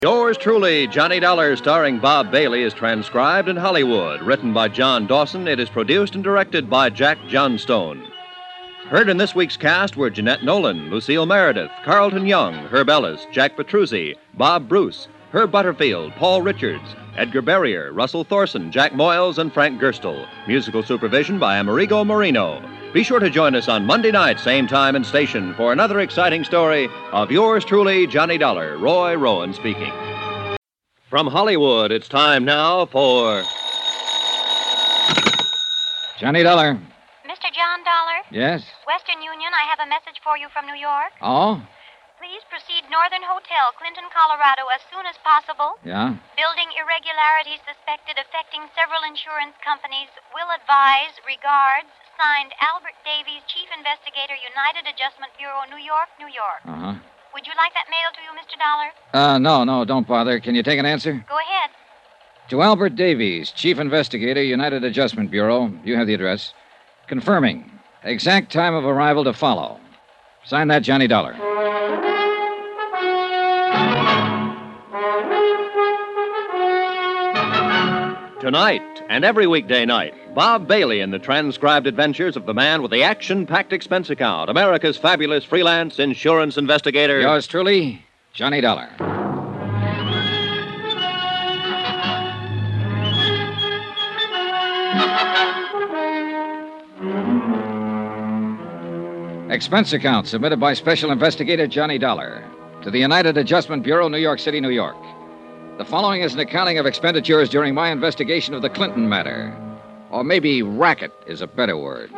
Yours truly, Johnny Dollar, starring Bob Bailey, is transcribed in Hollywood. Written by John Dawson, it is produced and directed by Jack Johnstone. Heard in this week's cast were Jeanette Nolan, Lucille Meredith, Carlton Young, Herb Ellis, Jack Petruzzi, Bob Bruce, Herb Butterfield, Paul Richards, Edgar Barrier, Russell Thorson, Jack Moyles, and Frank Gerstle. Musical supervision by Amerigo Marino. Be sure to join us on Monday night, same time and station, for another exciting story of yours truly, Johnny Dollar. Roy Rowan speaking. From Hollywood, it's time now for... Johnny Dollar. Mr. John Dollar? Yes? Western Union, I have a message for you from New York. Oh? Please proceed Northern Hotel, Clinton, Colorado, as soon as possible. Yeah? Building irregularities suspected affecting several insurance companies. Will advise. Regards. Signed, Albert Davies, Chief Investigator, United Adjustment Bureau, New York, New York. Uh-huh. Would you like that mailed to you, Mr. Dollar? No, don't bother. Can you take an answer? Go ahead. To Albert Davies, Chief Investigator, United Adjustment Bureau. You have the address. Confirming. Exact time of arrival to follow. Sign that, Johnny Dollar. Tonight, and every weekday night, Bob Bailey in the transcribed adventures of the man with the action-packed expense account, America's fabulous freelance insurance investigator. Yours truly, Johnny Dollar. Expense account submitted by Special Investigator Johnny Dollar to the United Adjustment Bureau, New York City, New York. The following is an accounting of expenditures during my investigation of the Clinton matter. Or maybe racket is a better word.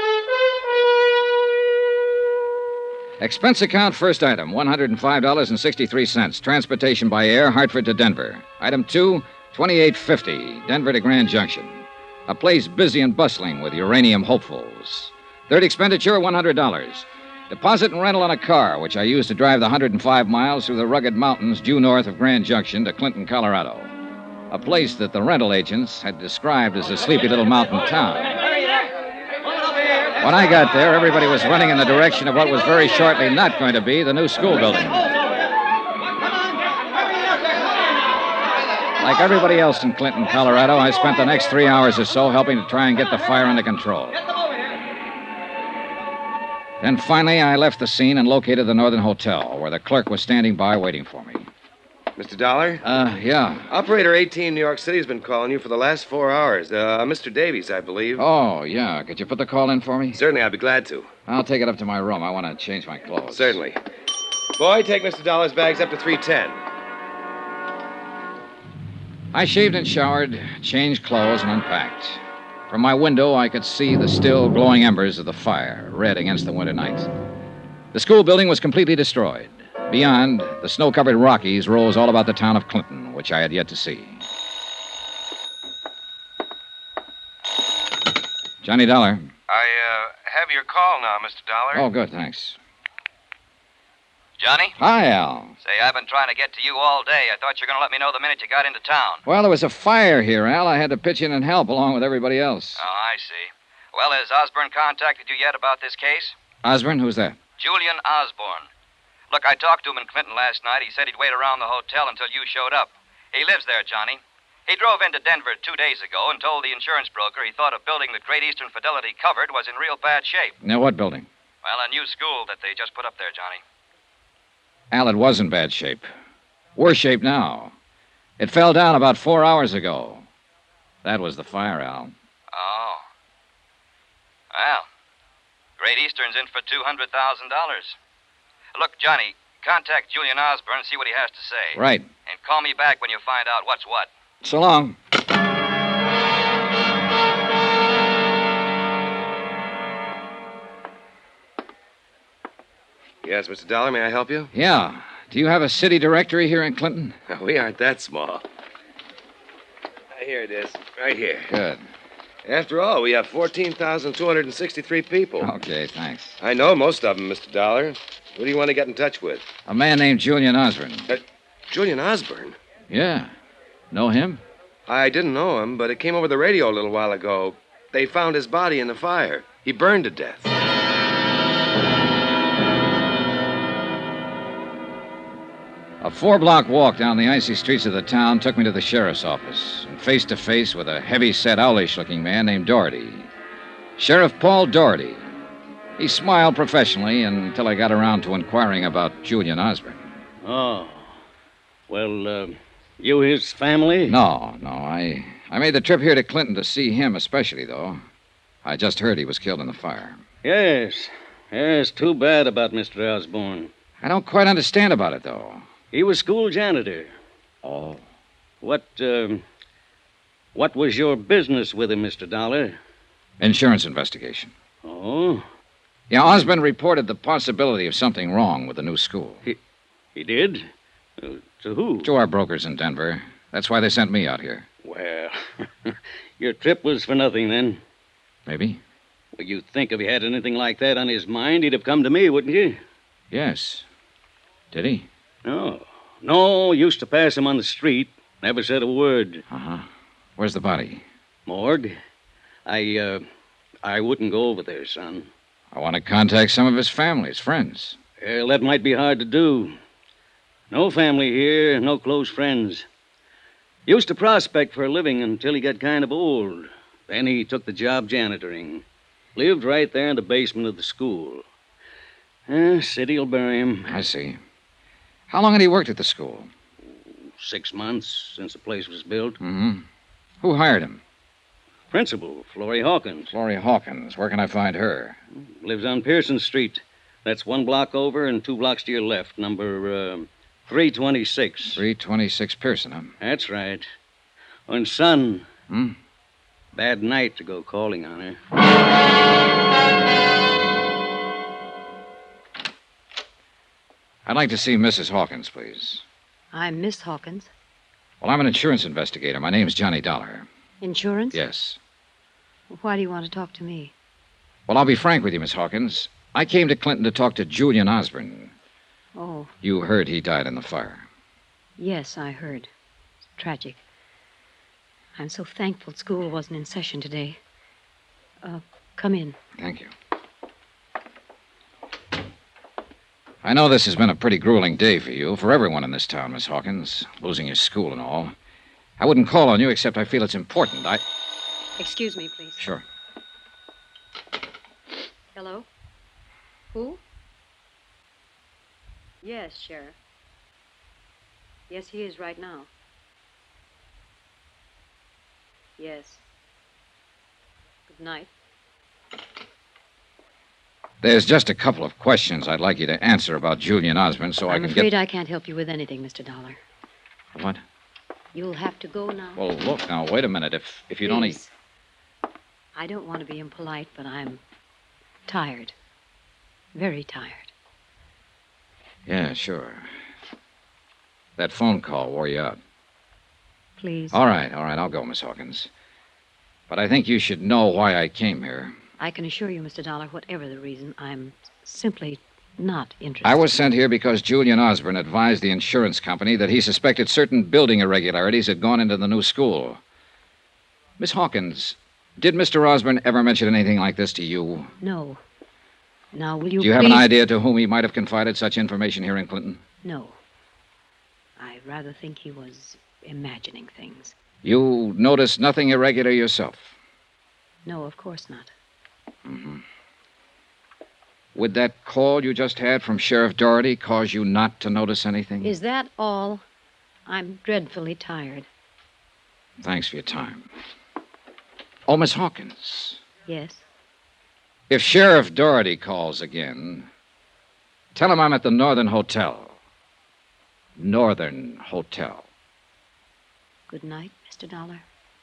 Expense account, first item, $105.63. Transportation by air, Hartford to Denver. Item 2, $28.50, Denver to Grand Junction. A place busy and bustling with uranium hopefuls. Third expenditure, $100. Deposit and rental on a car, which I used to drive the 105 miles through the rugged mountains due north of Grand Junction to Clinton, Colorado. A place that the rental agents had described as a sleepy little mountain town. When I got there, everybody was running in the direction of what was very shortly not going to be the new school building. Like everybody else in Clinton, Colorado, I spent the next 3 hours or so helping to try and get the fire under control. Then finally, I left the scene and located the Northern Hotel, where the clerk was standing by waiting for me. Mr. Dollar? Yeah. Operator 18 New York City has been calling you for the last 4 hours. Mr. Davies, I believe. Oh, yeah. Could you put the call in for me? Certainly, I'd be glad to. I'll take it up to my room. I want to change my clothes. Certainly. Boy, take Mr. Dollar's bags up to 310. I shaved and showered, changed clothes, and unpacked. From my window, I could see the still glowing embers of the fire, red against the winter night. The school building was completely destroyed. Beyond, the snow-covered Rockies rose all about the town of Clinton, which I had yet to see. Johnny Dollar. I have your call now, Mr. Dollar. Oh, good, thanks. Johnny? Hi, Al. Say, I've been trying to get to you all day. I thought you were going to let me know the minute you got into town. Well, there was a fire here, Al. I had to pitch in and help along with everybody else. Oh, I see. Well, has Osborne contacted you yet about this case? Osborne? Who's that? Julian Osborne. Look, I talked to him in Clinton last night. He said he'd wait around the hotel until you showed up. He lives there, Johnny. He drove into Denver 2 days ago and told the insurance broker he thought a building that Great Eastern Fidelity covered was in real bad shape. Now, what building? Well, a new school that they just put up there, Johnny. Al, it was in bad shape. Worse shape now. It fell down about 4 hours ago. That was the fire, Al. Oh. Well, Great Eastern's in for $200,000. Look, Johnny, contact Julian Osborne and see what he has to say. Right. And call me back when you find out what's what. So long. Yes, Mr. Dollar, may I help you? Yeah. Do you have a city directory here in Clinton? We aren't that small. Here it is, right here. Good. After all, we have 14,263 people. Okay, thanks. I know most of them, Mr. Dollar. Who do you want to get in touch with? A man named Julian Osborne. Julian Osborne? Yeah. Know him? I didn't know him, but it came over the radio a little while ago. They found his body in the fire. He burned to death. A 4-block walk down the icy streets of the town took me to the sheriff's office, and face to face with a heavy-set, owlish-looking man named Doherty. Sheriff Paul Doherty. He smiled professionally until I got around to inquiring about Julian Osborne. Oh. Well, you his family? No. I made the trip here to Clinton to see him especially, though. I just heard he was killed in the fire. Yes. Yes, too bad about Mr. Osborne. I don't quite understand about it, though. He was school janitor. Oh. What was your business with him, Mr. Dollar? Insurance investigation. Oh? Yeah, Osborne reported the possibility of something wrong with the new school. He did? To who? To our brokers in Denver. That's why they sent me out here. Well, your trip was for nothing, then. Maybe? Well, you'd think if he had anything like that on his mind, he'd have come to me, wouldn't you? Yes. Did he? No, used to pass him on the street. Never said a word. Uh-huh. Where's the body? Morgue? I wouldn't go over there, son. I want to contact some of his family, his friends. Well, that might be hard to do. No family here, no close friends. Used to prospect for a living until he got kind of old. Then he took the job janitoring. Lived right there in the basement of the school. City'll bury him. I see. How long had he worked at the school? 6 months since the place was built. Mm-hmm. Who hired him? Principal, Florrie Hawkins. Florrie Hawkins. Where can I find her? Lives on Pearson Street. That's 1 block over and 2 blocks to your left. Number 326. 326 Pearson, huh? That's right. And son. Hmm? Bad night to go calling on her. I'd like to see Mrs. Hawkins, please. I'm Miss Hawkins. Well, I'm an insurance investigator. My name's Johnny Dollar. Insurance? Yes. Why do you want to talk to me? Well, I'll be frank with you, Miss Hawkins. I came to Clinton to talk to Julian Osborne. Oh, You heard he died in the fire. yes, I heard. It's tragic. I'm so thankful school wasn't in session today. Come in. Thank you. I know this has been a pretty grueling day for you, for everyone in this town, Miss Hawkins, losing your school and all. I wouldn't call on you except I feel it's important. Excuse me, please. Sure. Hello? Who? Yes, Sheriff. Yes, he is right now. Yes. Good night. There's just a couple of questions I'd like you to answer about Julian Osborne so I I'm can afraid I can't help you with anything, Mr. Dollar. What? You'll have to go now. Well, look, now, wait a minute. If you'd only... Please. I don't want to be impolite, but I'm tired. Very tired. Yeah, sure. That phone call wore you out. Please. All right, I'll go, Miss Hawkins. But I think you should know why I came here. I can assure you, Mr. Dollar, whatever the reason, I'm simply not interested. I was sent here because Julian Osborne advised the insurance company that he suspected certain building irregularities had gone into the new school. Miss Hawkins, did Mr. Osborne ever mention anything like this to you? No. Now, will you Do you please... have an idea to whom he might have confided such information here in Clinton? No. I rather think he was imagining things. You noticed nothing irregular yourself? No, of course not. Mm-hmm. Would that call you just had from Sheriff Doherty cause you not to notice anything? Is that all? I'm dreadfully tired. Thanks for your time. Oh, Miss Hawkins. Yes? If Sheriff Doherty calls again, tell him I'm at the Northern Hotel. Northern Hotel. Good night, Mr. Dollar.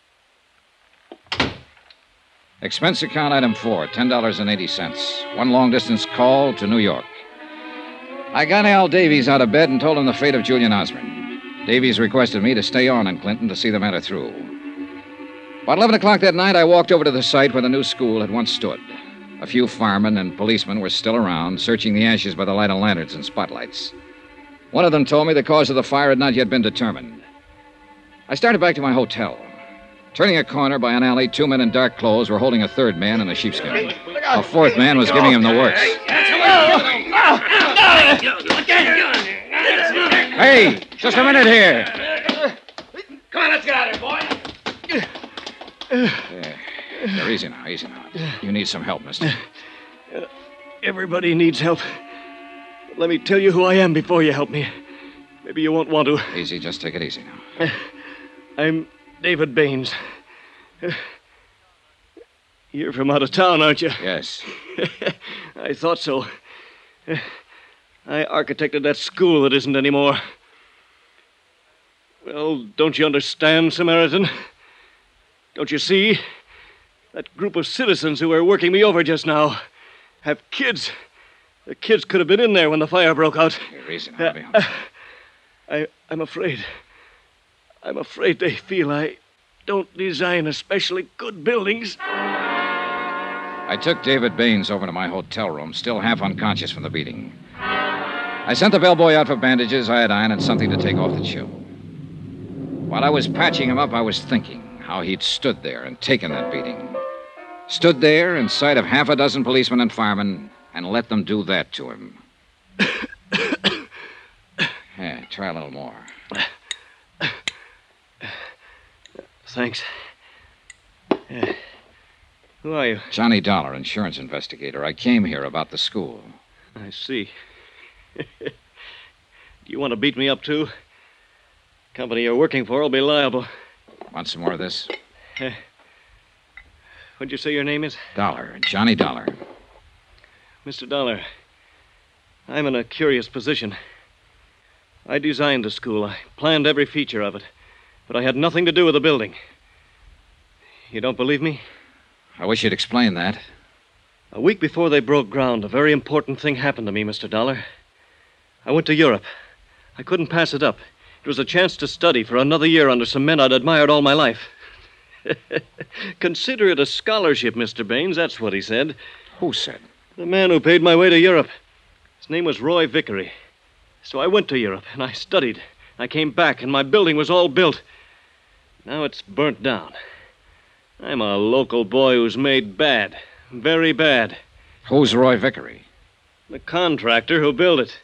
Expense account item 4, $10.80. 1 long-distance call to New York. I got Al Davies out of bed and told him the fate of Julian Osborne. Davies requested me to stay on in Clinton to see the matter through. About 11 o'clock that night, I walked over to the site where the new school had once stood. A few firemen and policemen were still around, searching the ashes by the light of lanterns and spotlights. One of them told me the cause of the fire had not yet been determined. I started back to my hotel. Turning a corner by an alley, 2 men in dark clothes were holding a third man in a sheepskin. A fourth man was giving him the works. Hey, just a minute here. Come on, let's get out of here, boy. There, easy now, easy now. You need some help, mister. Everybody needs help. But let me tell you who I am before you help me. Maybe you won't want to. Easy, just take it easy now. I'm David Baines. You're from out of town, aren't you? Yes. I thought so. I architected that school that isn't anymore. Well, don't you understand, Samaritan? Don't you see? That group of citizens who were working me over just now have kids. The kids could have been in there when the fire broke out. Here, easy now. I'm afraid. I'm afraid they feel I don't design especially good buildings. I took David Baines over to my hotel room, still half unconscious from the beating. I sent the bellboy out for bandages, iodine, and something to take off the chill. While I was patching him up, I was thinking how he'd stood there and taken that beating. Stood there in sight of half a dozen policemen and firemen and let them do that to him. Yeah, try a little more. Thanks. Who are you? Johnny Dollar, insurance investigator. I came here about the school. I see. Do you want to beat me up, too? Company you're working for will be liable. Want some more of this? What'd you say your name is? Dollar. Johnny Dollar. Mr. Dollar, I'm in a curious position. I designed the school. I planned every feature of it. But I had nothing to do with the building. You don't believe me? I wish you'd explain that. A week before they broke ground, a very important thing happened to me, Mr. Dollar. I went to Europe. I couldn't pass it up. It was a chance to study for another year under some men I'd admired all my life. Consider it a scholarship, Mr. Baines. That's what he said. Who said? The man who paid my way to Europe. His name was Roy Vickery. So I went to Europe, and I studied. I came back, and my building was all built. Now it's burnt down. I'm a local boy who's made bad. Very bad. Who's Roy Vickery? The contractor who built it.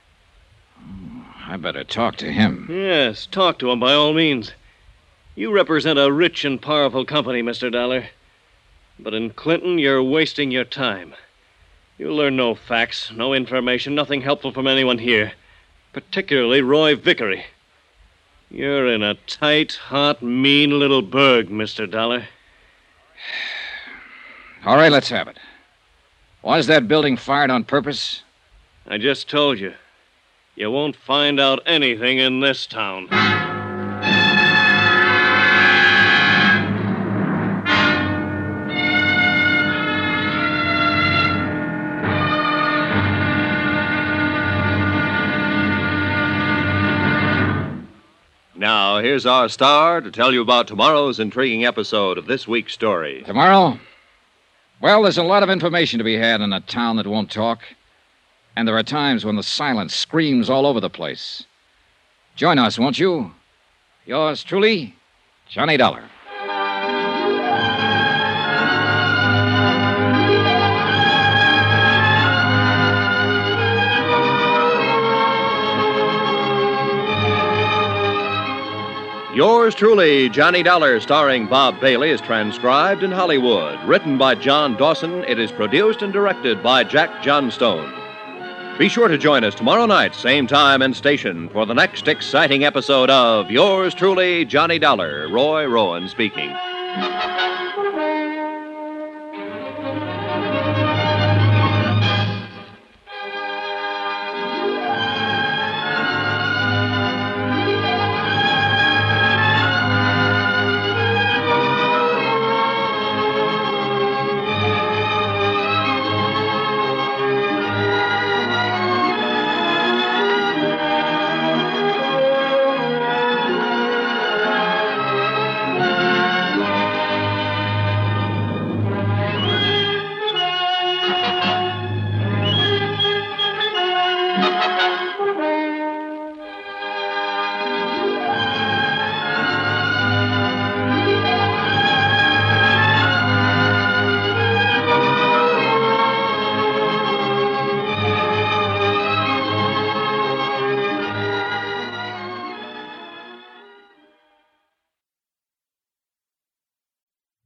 I better talk to him. Yes, talk to him by all means. You represent a rich and powerful company, Mr. Dollar. But in Clinton, you're wasting your time. You'll learn no facts, no information, nothing helpful from anyone here. Particularly Roy Vickery. You're in a tight, hot, mean little burg, Mr. Dollar. All right, let's have it. Was that building fired on purpose? I just told you. You won't find out anything in this town. Now, here's our star to tell you about tomorrow's intriguing episode of this week's story. Tomorrow? Well, there's a lot of information to be had in a town that won't talk. And there are times when the silence screams all over the place. Join us, won't you? Yours truly, Johnny Dollar. Yours truly, Johnny Dollar, starring Bob Bailey, is transcribed in Hollywood. Written by John Dawson, it is produced and directed by Jack Johnstone. Be sure to join us tomorrow night, same time and station, for the next exciting episode of Yours truly, Johnny Dollar. Roy Rowan speaking.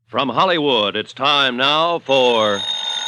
From Hollywood, it's time now for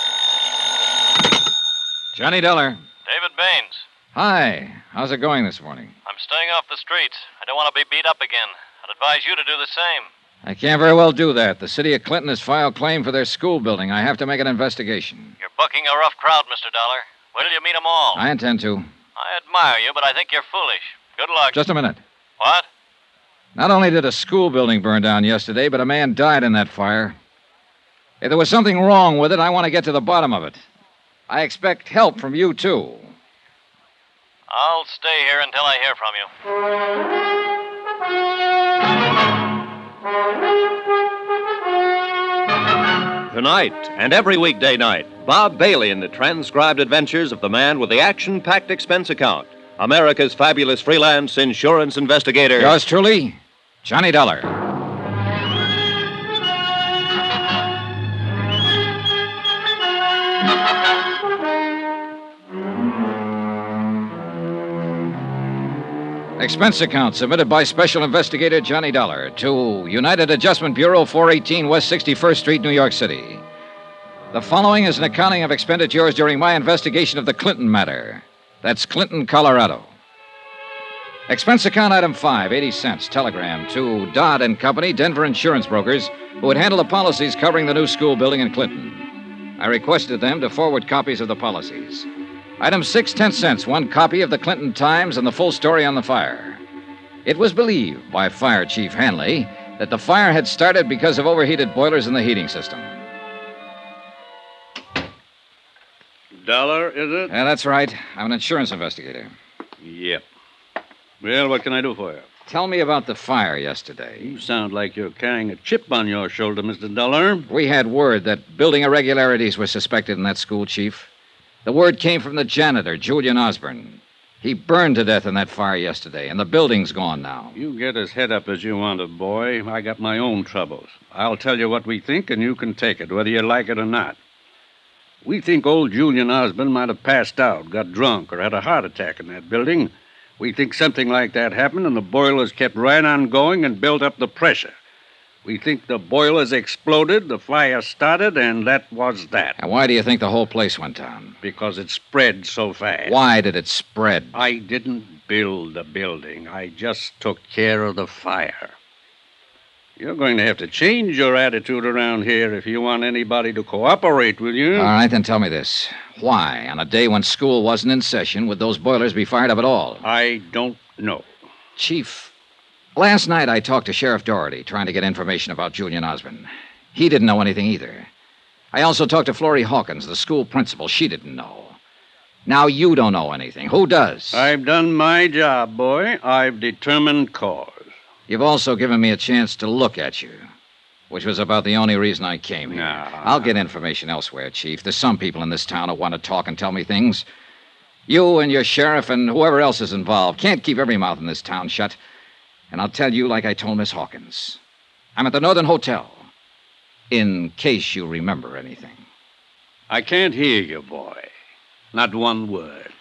Johnny Dollar. David Baines. Hi. How's it going this morning? I'm staying off the streets. I don't want to be beat up again. I'd advise you to do the same. I can't very well do that. The city of Clinton has filed claim for their school building. I have to make an investigation. You're bucking a rough crowd, Mr. Dollar. Wait till you meet 'em all. I intend to. I admire you, but I think you're foolish. Good luck. Just a minute. What? Not only did a school building burn down yesterday, but a man died in that fire. If there was something wrong with it, I want to get to the bottom of it. I expect help from you, too. I'll stay here until I hear from you. Tonight and every weekday night, Bob Bailey in the transcribed adventures of the man with the action-packed expense account, America's fabulous freelance insurance investigator. Yours truly, Johnny Dollar. Expense account submitted by Special Investigator Johnny Dollar to United Adjustment Bureau, 418 West 61st Street, New York City. The following is an accounting of expenditures during my investigation of the Clinton matter. That's Clinton, Colorado. Expense account item 5, 80 cents, telegram to Dodd and Company, Denver insurance brokers, who would handle the policies covering the new school building in Clinton. I requested them to forward copies of the policies. Item 6, 10 cents, one copy of the Clinton Times and the full story on the fire. It was believed by Fire Chief Hanley that the fire had started because of overheated boilers in the heating system. Dollar, is it? Yeah, that's right. I'm an insurance investigator. Yep. Well, what can I do for you? Tell me about the fire yesterday. You sound like you're carrying a chip on your shoulder, Mr. Dollar. We had word that building irregularities were suspected in that school, Chief. The word came from the janitor, Julian Osborne. He burned to death in that fire yesterday, and the building's gone now. You get as head up as you want it, boy. I got my own troubles. I'll tell you what we think, and you can take it, whether you like it or not. We think old Julian Osborne might have passed out, got drunk, or had a heart attack in that building. We think something like that happened, and the boilers kept right on going and built up the pressure. We think the boilers exploded, the fire started, and that was that. And why do you think the whole place went down? Because it spread so fast. Why did it spread? I didn't build the building. I just took care of the fire. You're going to have to change your attitude around here if you want anybody to cooperate with you. All right, then tell me this. Why, on a day when school wasn't in session, would those boilers be fired up at all? I don't know. Chief, last night I talked to Sheriff Doherty, trying to get information about Julian Osborne. He didn't know anything either. I also talked to Florrie Hawkins, the school principal. She didn't know. Now you don't know anything. Who does? I've done my job, boy. I've determined cause. You've also given me a chance to look at you, which was about the only reason I came here. I'll get information elsewhere, Chief. There's some people in this town who want to talk and tell me things. You and your sheriff and whoever else is involved can't keep every mouth in this town shut. And I'll tell you like I told Miss Hawkins. I'm at the Northern Hotel, in case you remember anything. I can't hear you, boy. Not one word.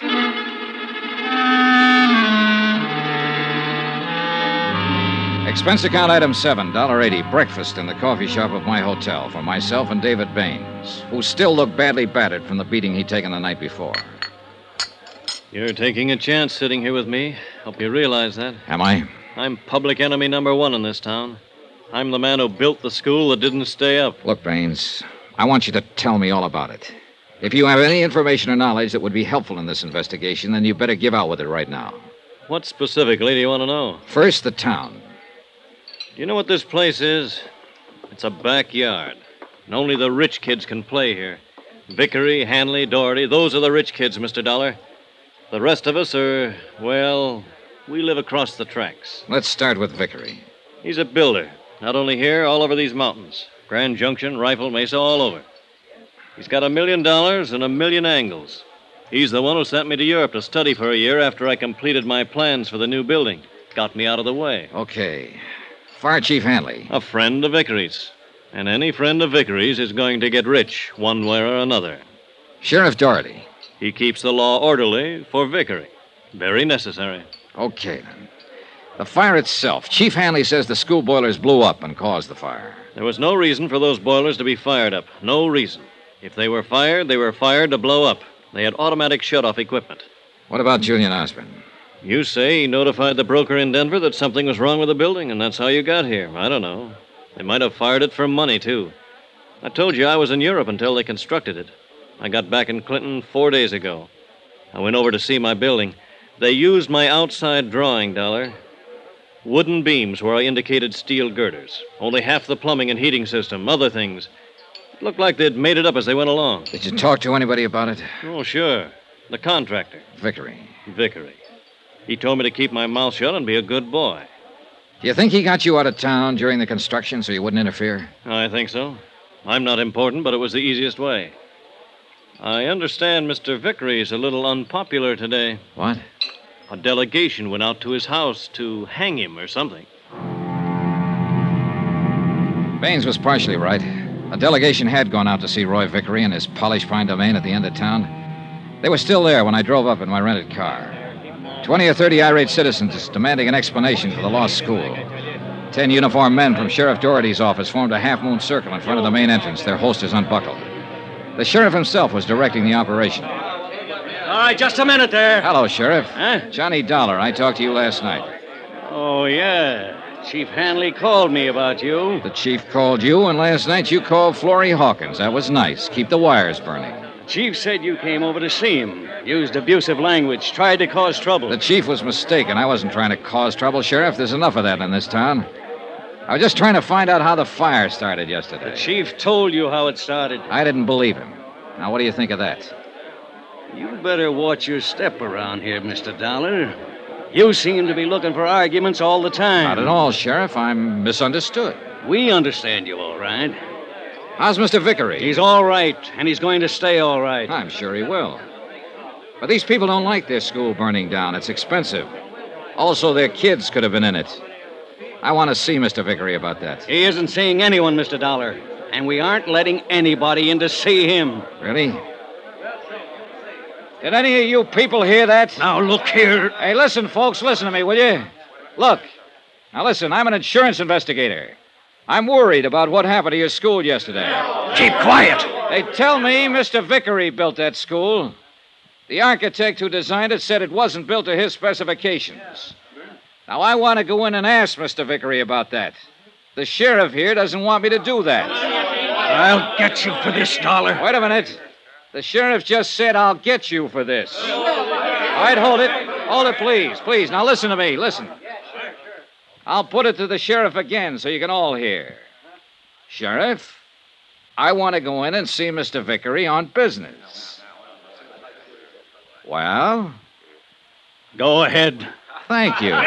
Expense account item 7, $1.80, breakfast in the coffee shop of my hotel for myself and David Baines, who still looked badly battered from the beating he'd taken the night before. You're taking a chance sitting here with me. Hope you realize that. Am I? I'm public enemy number 1 in this town. I'm the man who built the school that didn't stay up. Look, Baines, I want you to tell me all about it. If you have any information or knowledge that would be helpful in this investigation, then you better give out with it right now. What specifically do you want to know? First, the town. Do you know what this place is? It's a backyard. And only the rich kids can play here. Vickery, Hanley, Doherty, those are the rich kids, Mr. Dollar. The rest of us are, well, we live across the tracks. Let's start with Vickery. He's a builder. Not only here, all over these mountains. Grand Junction, Rifle Mesa, all over. He's got $1 million and a million angles. He's the one who sent me to Europe to study for a year after I completed my plans for the new building. Got me out of the way. Okay. Fire Chief Hanley. A friend of Vickery's. And any friend of Vickery's is going to get rich, one way or another. Sheriff Doherty. He keeps the law orderly for Vickery. Very necessary. Okay, then. The fire itself. Chief Hanley says the school boilers blew up and caused the fire. There was no reason for those boilers to be fired up. No reason. If they were fired to blow up. They had automatic shut-off equipment. What about Julian Osborne? You say he notified the broker in Denver that something was wrong with the building, and that's how you got here. I don't know. They might have fired it for money, too. I told you I was in Europe until they constructed it. I got back in Clinton 4 days ago. I went over to see my building. They used my outside drawing, Dollar. Wooden beams where I indicated steel girders. Only half the plumbing and heating system, other things. It looked like they'd made it up as they went along. Did you talk to anybody about it? Oh, sure. The contractor. Vickery. He told me to keep my mouth shut and be a good boy. Do you think he got you out of town during the construction so you wouldn't interfere? I think so. I'm not important, but it was the easiest way. I understand Mr. Vickery's a little unpopular today. What? A delegation went out to his house to hang him or something. Baines was partially right. A delegation had gone out to see Roy Vickery in his polished pine domain at the end of town. They were still there when I drove up in my rented car. 20 or 30 irate citizens demanding an explanation for the lost school. 10 uniformed men from Sheriff Doherty's office formed a half-moon circle in front of the main entrance, their holsters unbuckled. The sheriff himself was directing the operation. All right, just a minute there. Hello, Sheriff. Huh? Johnny Dollar. I talked to you last night. Oh, yeah. Chief Hanley called me about you. The chief called you, and last night you called Florrie Hawkins. That was nice. Keep the wires burning. Chief said you came over to see him. Used abusive language. Tried to cause trouble. The chief was mistaken. I wasn't trying to cause trouble, Sheriff. There's enough of that in this town. I was just trying to find out how the fire started yesterday. The chief told you how it started. I didn't believe him. Now, what do you think of that? You better watch your step around here, Mr. Dollar. You seem to be looking for arguments all the time. Not at all, Sheriff. I'm misunderstood. We understand you all right. How's Mr. Vickery? He's all right, and he's going to stay all right. I'm sure he will. But these people don't like their school burning down. It's expensive. Also, their kids could have been in it. I want to see Mr. Vickery about that. He isn't seeing anyone, Mr. Dollar. And we aren't letting anybody in to see him. Really? Did any of you people hear that? Now, look here. Hey, listen, folks. Listen to me, will you? Look. Now, listen. I'm an insurance investigator. I'm worried about what happened to your school yesterday. Keep quiet. They tell me Mr. Vickery built that school. The architect who designed it said it wasn't built to his specifications. Now, I want to go in and ask Mr. Vickery about that. The sheriff here doesn't want me to do that. I'll get you for this, Dollar. Wait a minute. The sheriff just said I'll get you for this. All right, hold it. Hold it, please. Please, now listen to me. Listen. I'll put it to the sheriff again so you can all hear. Sheriff, I want to go in and see Mr. Vickery on business. Well? Go ahead. Thank you.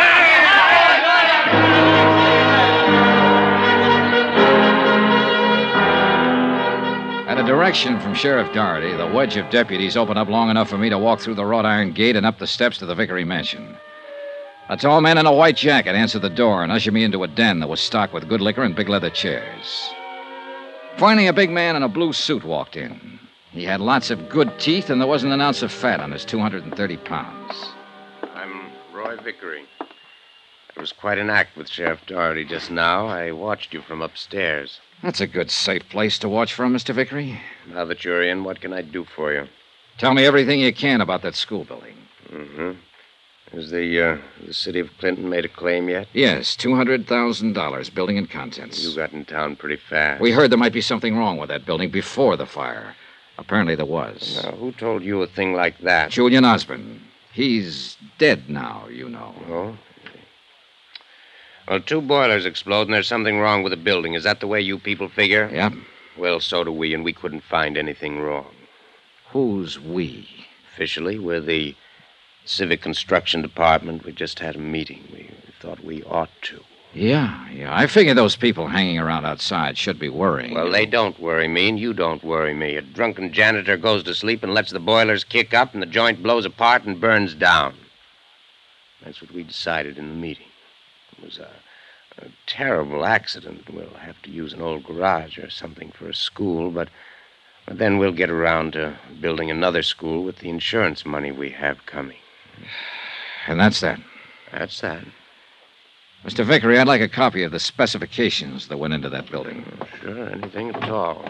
At a direction from Sheriff Doherty, the wedge of deputies opened up long enough for me to walk through the wrought iron gate and up the steps to the Vickery mansion. A tall man in a white jacket answered the door and ushered me into a den that was stocked with good liquor and big leather chairs. Finally, a big man in a blue suit walked in. He had lots of good teeth, and there wasn't an ounce of fat on his 230 pounds. I'm Roy Vickery. It was quite an act with Sheriff Doherty just now. I watched you from upstairs. That's a good, safe place to watch from, Mr. Vickery. Now that you're in, what can I do for you? Tell me everything you can about that school building. Mm-hmm. Has the city of Clinton made a claim yet? Yes, $200,000, building and contents. You got in town pretty fast. We heard there might be something wrong with that building before the fire. Apparently there was. Now, who told you a thing like that? Julian Osborne. He's dead now, you know. Oh? Well, 2 boilers explode, and there's something wrong with the building. Is that the way you people figure? Yeah. Well, so do we, and we couldn't find anything wrong. Who's we? Officially, we're the Civic Construction Department. We just had a meeting. We thought we ought to. Yeah. I figure those people hanging around outside should be worrying. Well, they don't worry me, and you don't worry me. A drunken janitor goes to sleep and lets the boilers kick up, and the joint blows apart and burns down. That's what we decided in the meeting. It was a terrible accident. We'll have to use an old garage or something for a school, but then we'll get around to building another school with the insurance money we have coming. And that's that? That's that. Mr. Vickery, I'd like a copy of the specifications that went into that building. Sure, anything at all.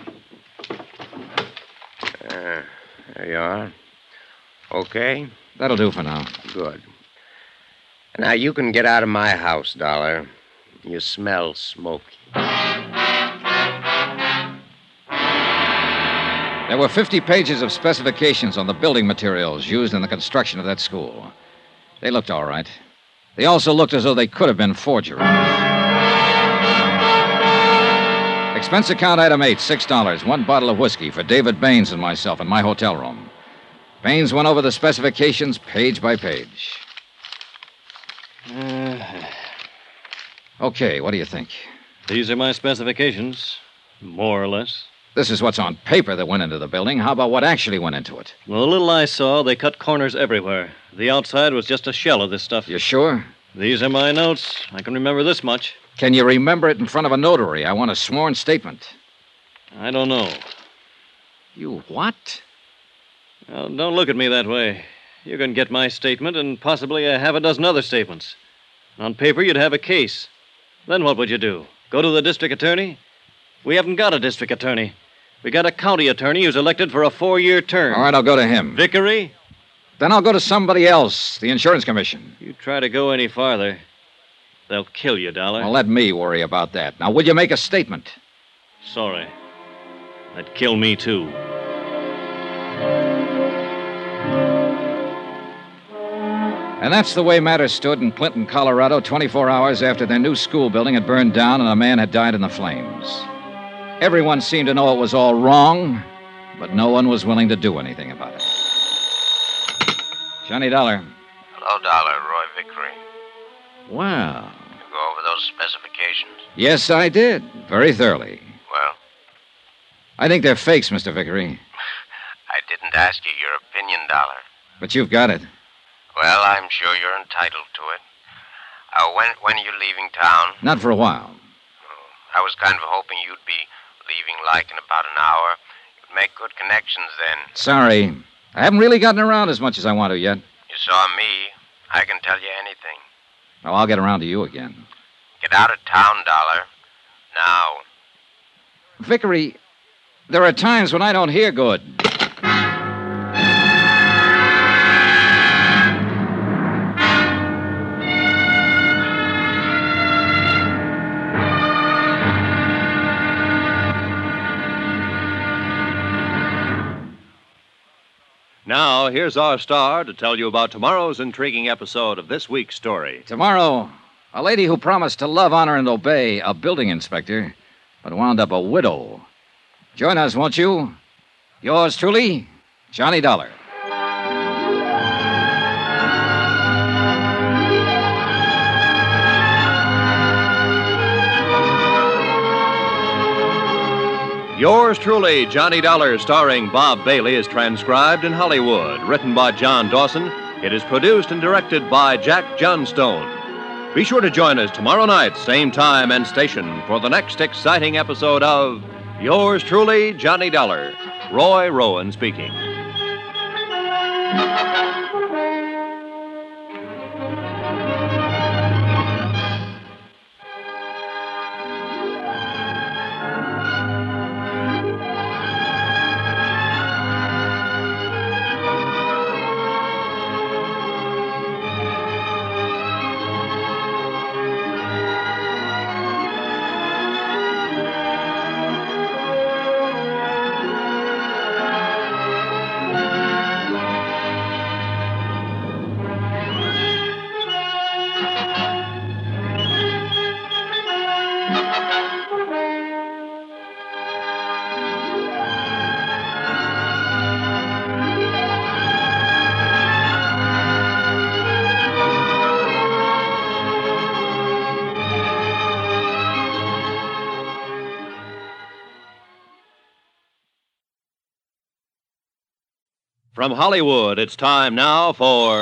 There you are. Okay? That'll do for now. Good. Now, you can get out of my house, Dollar. You smell smoky. There were 50 pages of specifications on the building materials used in the construction of that school. They looked all right. They also looked as though they could have been forgeries. Expense account item 8, $6. 1 bottle of whiskey for David Baines and myself in my hotel room. Baines went over the specifications page by page. Okay, what do you think? These are my specifications, more or less. This is what's on paper that went into the building. How about what actually went into it? Well, the little I saw, they cut corners everywhere. The outside was just a shell of this stuff. You sure? These are my notes. I can remember this much. Can you remember it in front of a notary? I want a sworn statement. I don't know. You what? Well, don't look at me that way. You can get my statement and possibly a half a dozen other statements. On paper, you'd have a case. Then what would you do? Go to the district attorney? We haven't got a district attorney. We got a county attorney who's elected for a 4-year term. All right, I'll go to him. Vickery? Then I'll go to somebody else, the insurance commission. You try to go any farther, they'll kill you, Dollar. Well, let me worry about that. Now, will you make a statement? Sorry. That'd kill me, too. And that's the way matters stood in Clinton, Colorado, 24 hours after their new school building had burned down and a man had died in the flames. Everyone seemed to know it was all wrong, but no one was willing to do anything about it. Johnny Dollar. Hello, Dollar. Roy Vickery. Wow. You go over those specifications? Yes, I did. Very thoroughly. Well? I think they're fakes, Mr. Vickery. I didn't ask you your opinion, Dollar. But you've got it. Well, I'm sure you're entitled to it. When are you leaving town? Not for a while. I was kind of hoping you'd be leaving like in about an hour. You'd make good connections then. Sorry. I haven't really gotten around as much as I want to yet. You saw me. I can tell you anything. Oh, I'll get around to you again. Get out of town, Dollar. Now. Vickery, there are times when I don't hear good. Now, here's our star to tell you about tomorrow's intriguing episode of this week's story. Tomorrow, a lady who promised to love, honor, and obey a building inspector, but wound up a widow. Join us, won't you? Yours truly, Johnny Dollar. Yours truly, Johnny Dollar, starring Bob Bailey, is transcribed in Hollywood. Written by John Dawson, it is produced and directed by Jack Johnstone. Be sure to join us tomorrow night, same time and station, for the next exciting episode of Yours truly, Johnny Dollar. Roy Rowan speaking. From Hollywood, it's time now for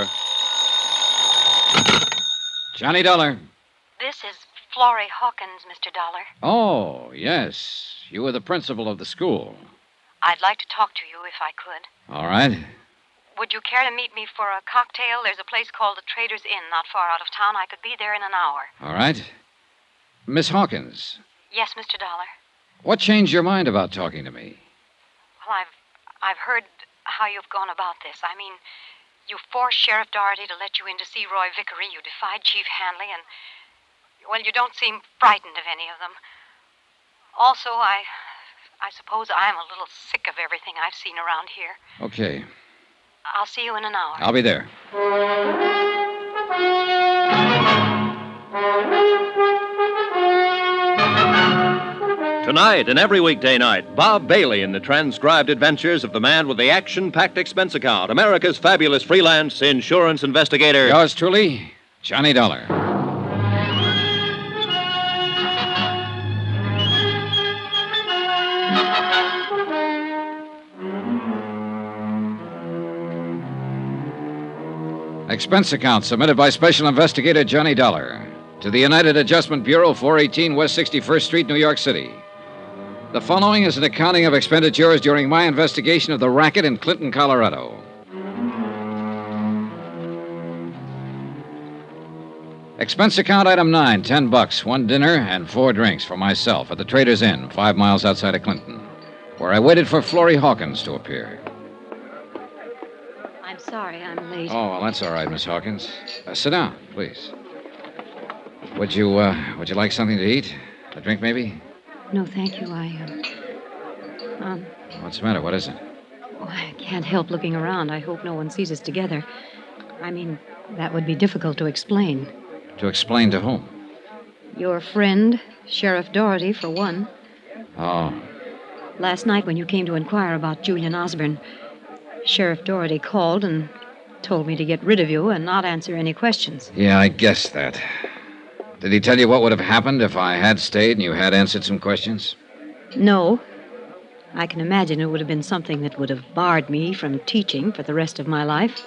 Johnny Dollar. This is Florrie Hawkins, Mr. Dollar. Oh, yes. You were the principal of the school. I'd like to talk to you if I could. All right. Would you care to meet me for a cocktail? There's a place called the Trader's Inn not far out of town. I could be there in an hour. All right. Miss Hawkins, Yes, Mr. Dollar. what changed your mind about talking to me? Well, I've heard how you've gone about this. I mean, you forced Sheriff Doherty to let you in to see Roy Vickery. You defied Chief Hanley, and, well, you don't seem frightened of any of them. Also, I suppose I'm a little sick of everything I've seen around here. Okay. I'll see you in an hour. I'll be there. Tonight and every weekday night, Bob Bailey in the transcribed adventures of the man with the action-packed expense account, America's fabulous freelance insurance investigator. Yours truly, Johnny Dollar. Expense account submitted by Special Investigator Johnny Dollar to the United Adjustment Bureau, 418 West 61st Street, New York City. The following is an accounting of expenditures during my investigation of the racket in Clinton, Colorado. Expense account item 9, $10, one dinner and 4 drinks for myself at the Trader's Inn, 5 miles outside of Clinton, where I waited for Florrie Hawkins to appear. I'm sorry I'm late. Oh, well, that's all right, Miss Hawkins. Sit down, please. Would you like something to eat? A drink, maybe? No, thank you. What's the matter? What is it? Oh, I can't help looking around. I hope no one sees us together. I mean, that would be difficult to explain. To explain to whom? Your friend, Sheriff Doherty, for one. Oh, Last night when you came to inquire about Julian Osborne, Sheriff Doherty called and told me to get rid of you and not answer any questions. yeah, I guessed that. Did he tell you what would have happened if I had stayed and you had answered some questions? No. I can imagine it would have been something that would have barred me from teaching for the rest of my life.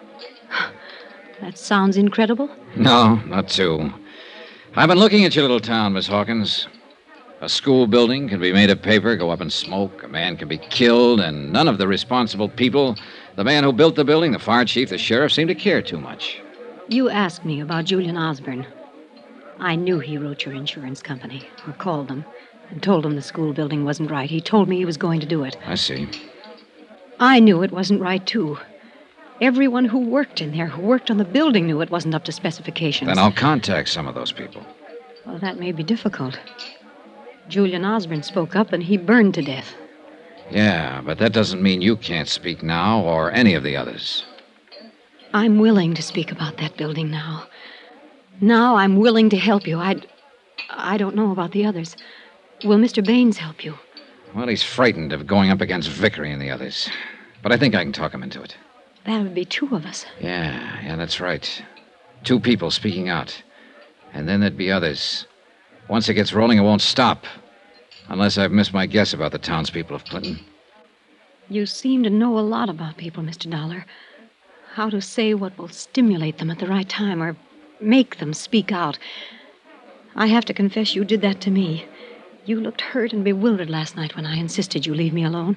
That sounds incredible. No, not too. I've been looking at your little town, Miss Hawkins. A school building can be made of paper, go up in smoke, a man can be killed, and none of the responsible people, the man who built the building, the fire chief, the sheriff, seem to care too much. You asked me about Julian Osborne. I knew he wrote your insurance company, or called them, and told them the school building wasn't right. He told me he was going to do it. I see. I knew it wasn't right, too. Everyone who worked in there, who worked on the building, knew it wasn't up to specifications. Then I'll contact some of those people. Well, that may be difficult. Julian Osborne spoke up, and he burned to death. Yeah, but that doesn't mean you can't speak now or any of the others. I'm willing to speak about that building now. Now I'm willing to help you. I don't know about the others. Will Mr. Baines help you? Well, he's frightened of going up against Vickery and the others. But I think I can talk him into it. That would be 2 of us. Yeah, that's right. 2 people speaking out. And then there'd be others. Once it gets rolling, it won't stop. Unless I've missed my guess about the townspeople of Clinton. You seem to know a lot about people, Mr. Dollar. How to say what will stimulate them at the right time or make them speak out. I have to confess you did that to me. You looked hurt and bewildered last night when I insisted you leave me alone.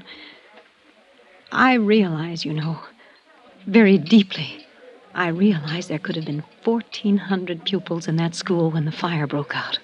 I realize, you know, very deeply, I realize there could have been 1,400 pupils in that school when the fire broke out.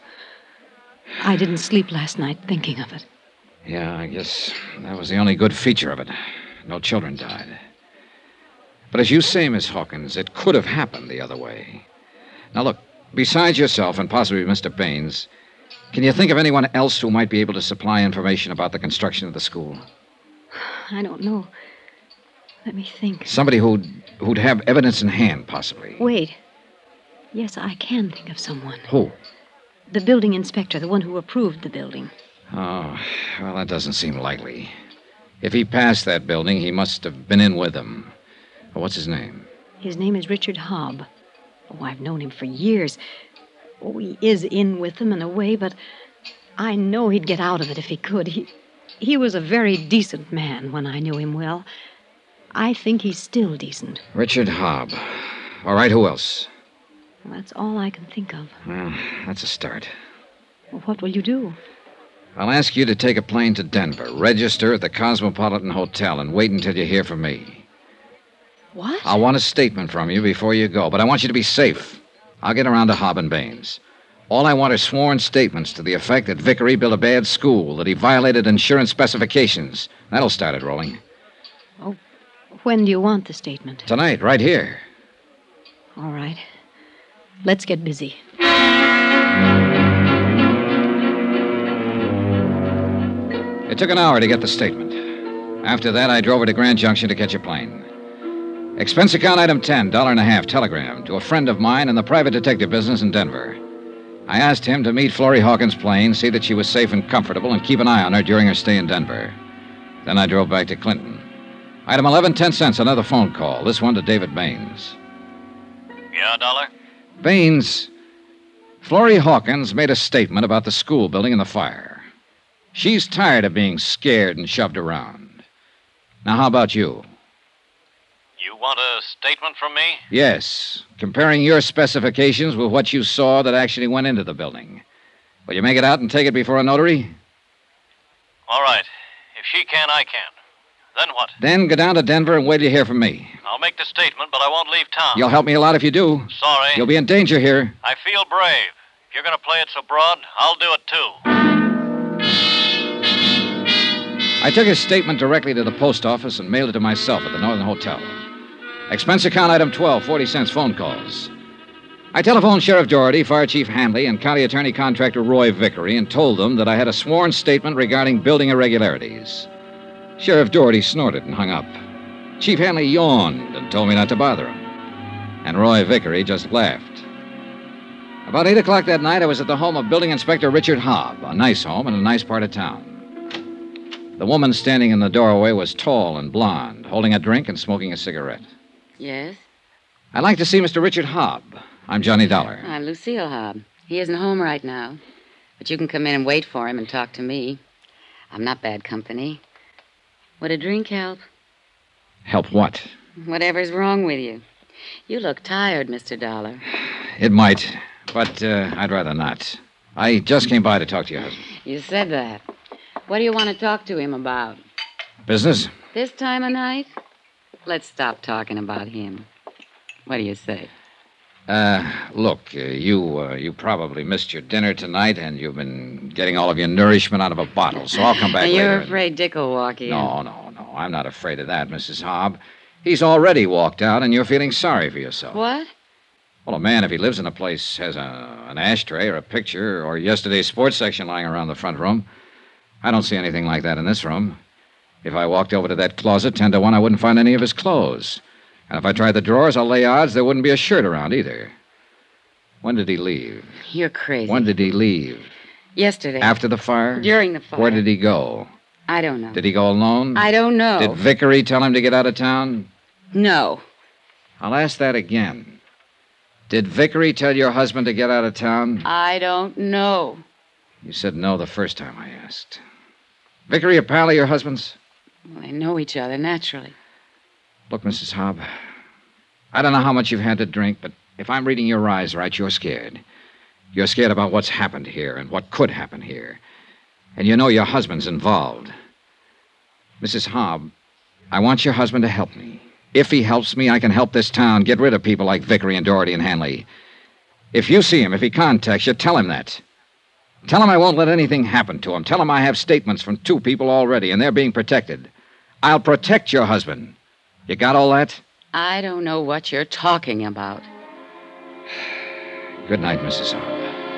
I didn't sleep last night thinking of it. Yeah, I guess that was the only good feature of it. No children died. But as you say, Miss Hawkins, it could have happened the other way. Now, look, besides yourself and possibly Mr. Baines, can you think of anyone else who might be able to supply information about the construction of the school? I don't know. Let me think. Somebody who'd have evidence in hand, possibly. Wait. Yes, I can think of someone. Who? The building inspector, the one who approved the building. Oh, well, that doesn't seem likely. If he passed that building, he must have been in with them. What's his name? His name is Richard Hobb. Oh, I've known him for years. Oh, he is in with them in a way, but I know he'd get out of it if he could. He was a very decent man when I knew him well. I think he's still decent. Richard Hobb. All right, who else? Well, that's all I can think of. Well, that's a start. Well, what will you do? I'll ask you to take a plane to Denver, register at the Cosmopolitan Hotel, and wait until you hear from me. What? I'll want a statement from you before you go, but I want you to be safe. I'll get around to Hobb and Baines. All I want are sworn statements to the effect that Vickery built a bad school, that he violated insurance specifications. That'll start it rolling. Oh, when do you want the statement? Tonight, right here. All right. Let's get busy. It took an hour to get the statement. After that, I drove her to Grand Junction to catch a plane. Expense account item 10, $1.50 telegram to a friend of mine in the private detective business in Denver. I asked him to meet Florrie Hawkins' plane, see that she was safe and comfortable, and keep an eye on her during her stay in Denver. Then I drove back to Clinton. Item 11, 10 cents, another phone call. This one to David Baines. Yeah, Dollar? Baines, Florrie Hawkins made a statement about the school building and the fire. She's tired of being scared and shoved around. Now, how about you? You want a statement from me? Yes, comparing your specifications with what you saw that actually went into the building. Will you make it out and take it before a notary? All right. If she can, I can. Then what? Then go down to Denver and wait to hear from me. I'll make the statement, but I won't leave town. You'll help me a lot if you do. Sorry. You'll be in danger here. I feel brave. If you're going to play it so broad, I'll do it too. I took his statement directly to the post office and mailed it to myself at the Northern Hotel. Expense account item 12, 40 cents phone calls. I telephoned Sheriff Doherty, Fire Chief Hanley, and County Attorney Contractor Roy Vickery and told them that I had a sworn statement regarding building irregularities. Sheriff Doherty snorted and hung up. Chief Hanley yawned and told me not to bother him. And Roy Vickery just laughed. About 8 o'clock that night, I was at the home of Building Inspector Richard Hobb, a nice home in a nice part of town. The woman standing in the doorway was tall and blonde, holding a drink and smoking a cigarette. Yes? I'd like to see Mr. Richard Hobb. I'm Johnny Dollar. I'm Lucille Hobb. He isn't home right now. But you can come in and wait for him and talk to me. I'm not bad company. Would a drink help? Help what? Whatever's wrong with you. You look tired, Mr. Dollar. It might, but I'd rather not. I just came by to talk to your husband. You said that. What do you want to talk to him about? Business? This time of night? Let's stop talking about him. What do you say? Look, you probably missed your dinner tonight, and you've been getting all of your nourishment out of a bottle, so I'll come back later. You're afraid Dick will walk in. No. I'm not afraid of that, Mrs. Hobb. He's already walked out, and you're feeling sorry for yourself. What? Well, a man, if he lives in a place, has an ashtray or a picture or yesterday's sports section lying around the front room. I don't see anything like that in this room. If I walked over to that closet 10 to 1, I wouldn't find any of his clothes. And if I tried the drawers, I'll lay odds there wouldn't be a shirt around either. When did he leave? You're crazy. When did he leave? Yesterday. After the fire? During the fire. Where did he go? I don't know. Did he go alone? I don't know. Did Vickery tell him to get out of town? No. I'll ask that again. Did Vickery tell your husband to get out of town? I don't know. You said no the first time I asked. Vickery a pal of your husband's? Well, they know each other, naturally. Look, Mrs. Hobb, I don't know how much you've had to drink, but if I'm reading your eyes right, you're scared. You're scared about what's happened here and what could happen here. And you know your husband's involved. Mrs. Hobb, I want your husband to help me. If he helps me, I can help this town get rid of people like Vickery and Doherty and Hanley. If you see him, if he contacts you, tell him that. Tell him I won't let anything happen to him. Tell him I have statements from 2 people already, and they're being protected. I'll protect your husband. You got all that? I don't know what you're talking about. Good night, Mrs. Hobb.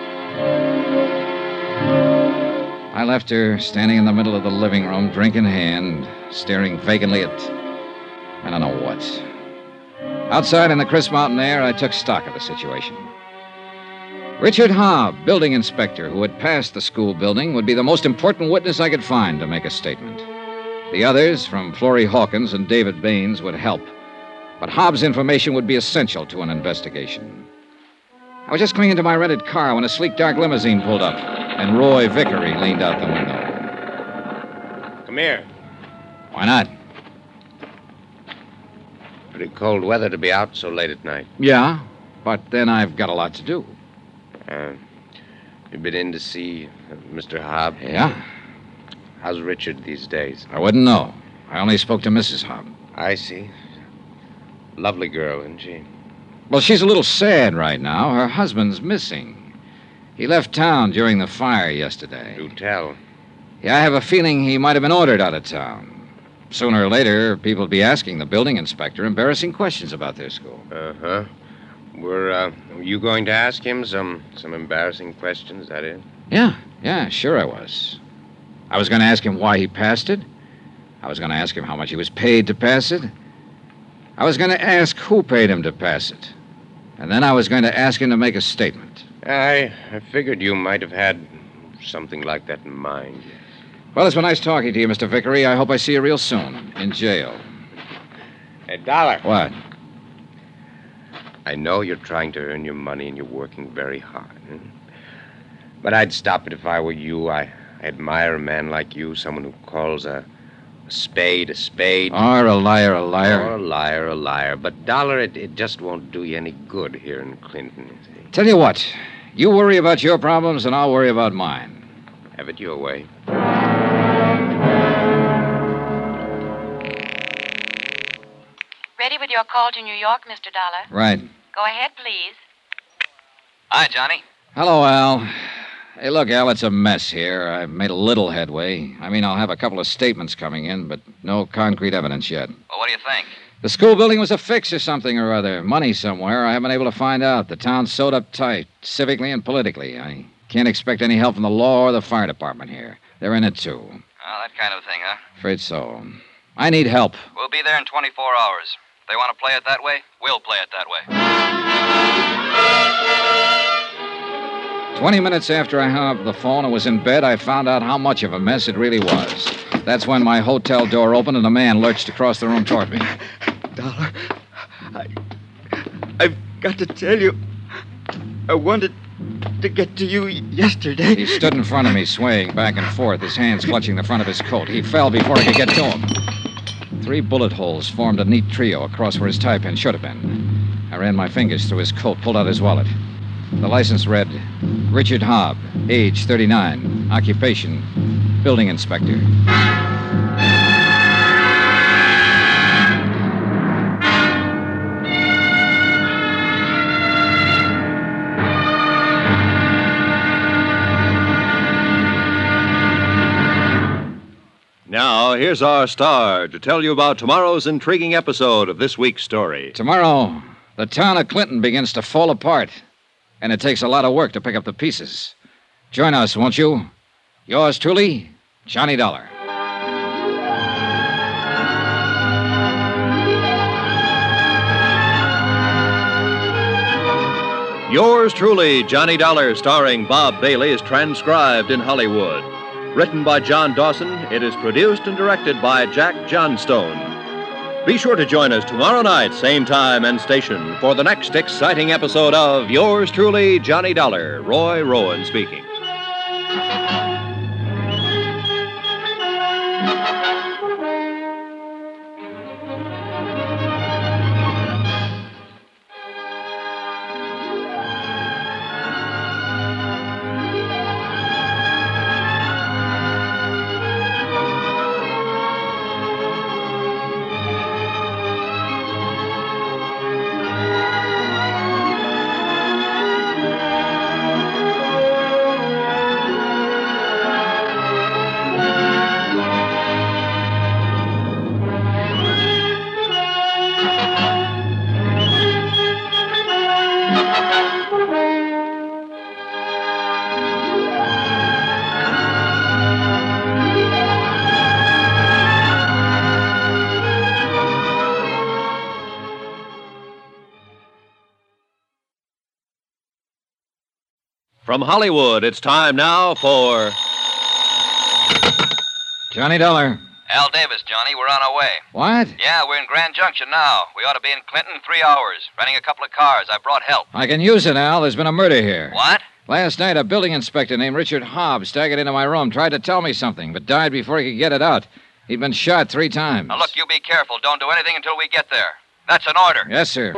I left her standing in the middle of the living room, drink in hand, staring vacantly at I don't know what. Outside in the crisp mountain air, I took stock of the situation. Richard Hobb, building inspector, who had passed the school building, would be the most important witness I could find to make a statement. The others, from Florrie Hawkins and David Baines, would help. But Hobb's information would be essential to an investigation. I was just coming into my rented car when a sleek, dark limousine pulled up, and Roy Vickery leaned out the window. Come here. Why not? Pretty cold weather to be out so late at night. Yeah, but then I've got a lot to do. You've been in to see Mr. Hobb? Yeah? How's Richard these days? I wouldn't know. I only spoke to Mrs. Hobb. I see. Lovely girl, isn't she? Well, she's a little sad right now. Her husband's missing. He left town during the fire yesterday. Do tell. Yeah, I have a feeling he might have been ordered out of town. Sooner or later, people will be asking the building inspector embarrassing questions about their school. Uh-huh. Were you going to ask him some embarrassing questions, that is? Yeah, sure I was. I was going to ask him why he passed it. I was going to ask him how much he was paid to pass it. I was going to ask who paid him to pass it. And then I was going to ask him to make a statement. I figured you might have had something like that in mind. Well, it's been nice talking to you, Mr. Vickery. I hope I see you real soon. In jail. Hey, Dollar. What? I know you're trying to earn your money and you're working very hard. But I'd stop it if I were you. I admire a man like you, someone who calls a spade a spade. Or a liar a liar. Or a liar a liar. But, Dollar, it just won't do you any good here in Clinton, you see. Tell you what, you worry about your problems and I'll worry about mine. Have it your way. Ready with your call to New York, Mr. Dollar? Right. Go ahead, please. Hi, Johnny. Hello, Al. Hey, look, Al, it's a mess here. I've made a little headway. I mean, I'll have a couple of statements coming in, but no concrete evidence yet. Well, what do you think? The school building was a fix or something or other. Money somewhere. I haven't been able to find out. The town's sewed up tight, civically and politically. I can't expect any help from the law or the fire department here. They're in it, too. Oh, that kind of thing, huh? Afraid so. I need help. We'll be there in 24 hours. If they want to play it that way, we'll play it that way. 20 minutes after I hung up the phone and was in bed, I found out how much of a mess it really was. That's when my hotel door opened and a man lurched across the room toward me. Dollar, I've got to tell you, I wanted to get to you yesterday. He stood in front of me, swaying back and forth, his hands clutching the front of his coat. He fell before I could get to him. 3 bullet holes formed a neat trio across where his tie pin should have been. I ran my fingers through his coat, pulled out his wallet. The license read, Richard Hobb, age 39, occupation, building inspector. Now, here's our star to tell you about tomorrow's intriguing episode of this week's story. Tomorrow, the town of Clinton begins to fall apart. And it takes a lot of work to pick up the pieces. Join us, won't you? Yours truly, Johnny Dollar. Yours truly, Johnny Dollar, starring Bob Bailey, is transcribed in Hollywood. Written by John Dawson, it is produced and directed by Jack Johnstone. Be sure to join us tomorrow night, same time and station, for the next exciting episode of Yours truly, Johnny Dollar. Roy Rowan speaking. From Hollywood, it's time now for... Johnny Dollar. Al Davis, Johnny. We're on our way. What? Yeah, we're in Grand Junction now. We ought to be in Clinton in 3 hours. Renting a couple of cars. I brought help. I can use it, Al. There's been a murder here. What? Last night, a building inspector named Richard Hobb staggered into my room, tried to tell me something, but died before he could get it out. He'd been shot 3 times. Now, look, you be careful. Don't do anything until we get there. That's an order. Yes, sir.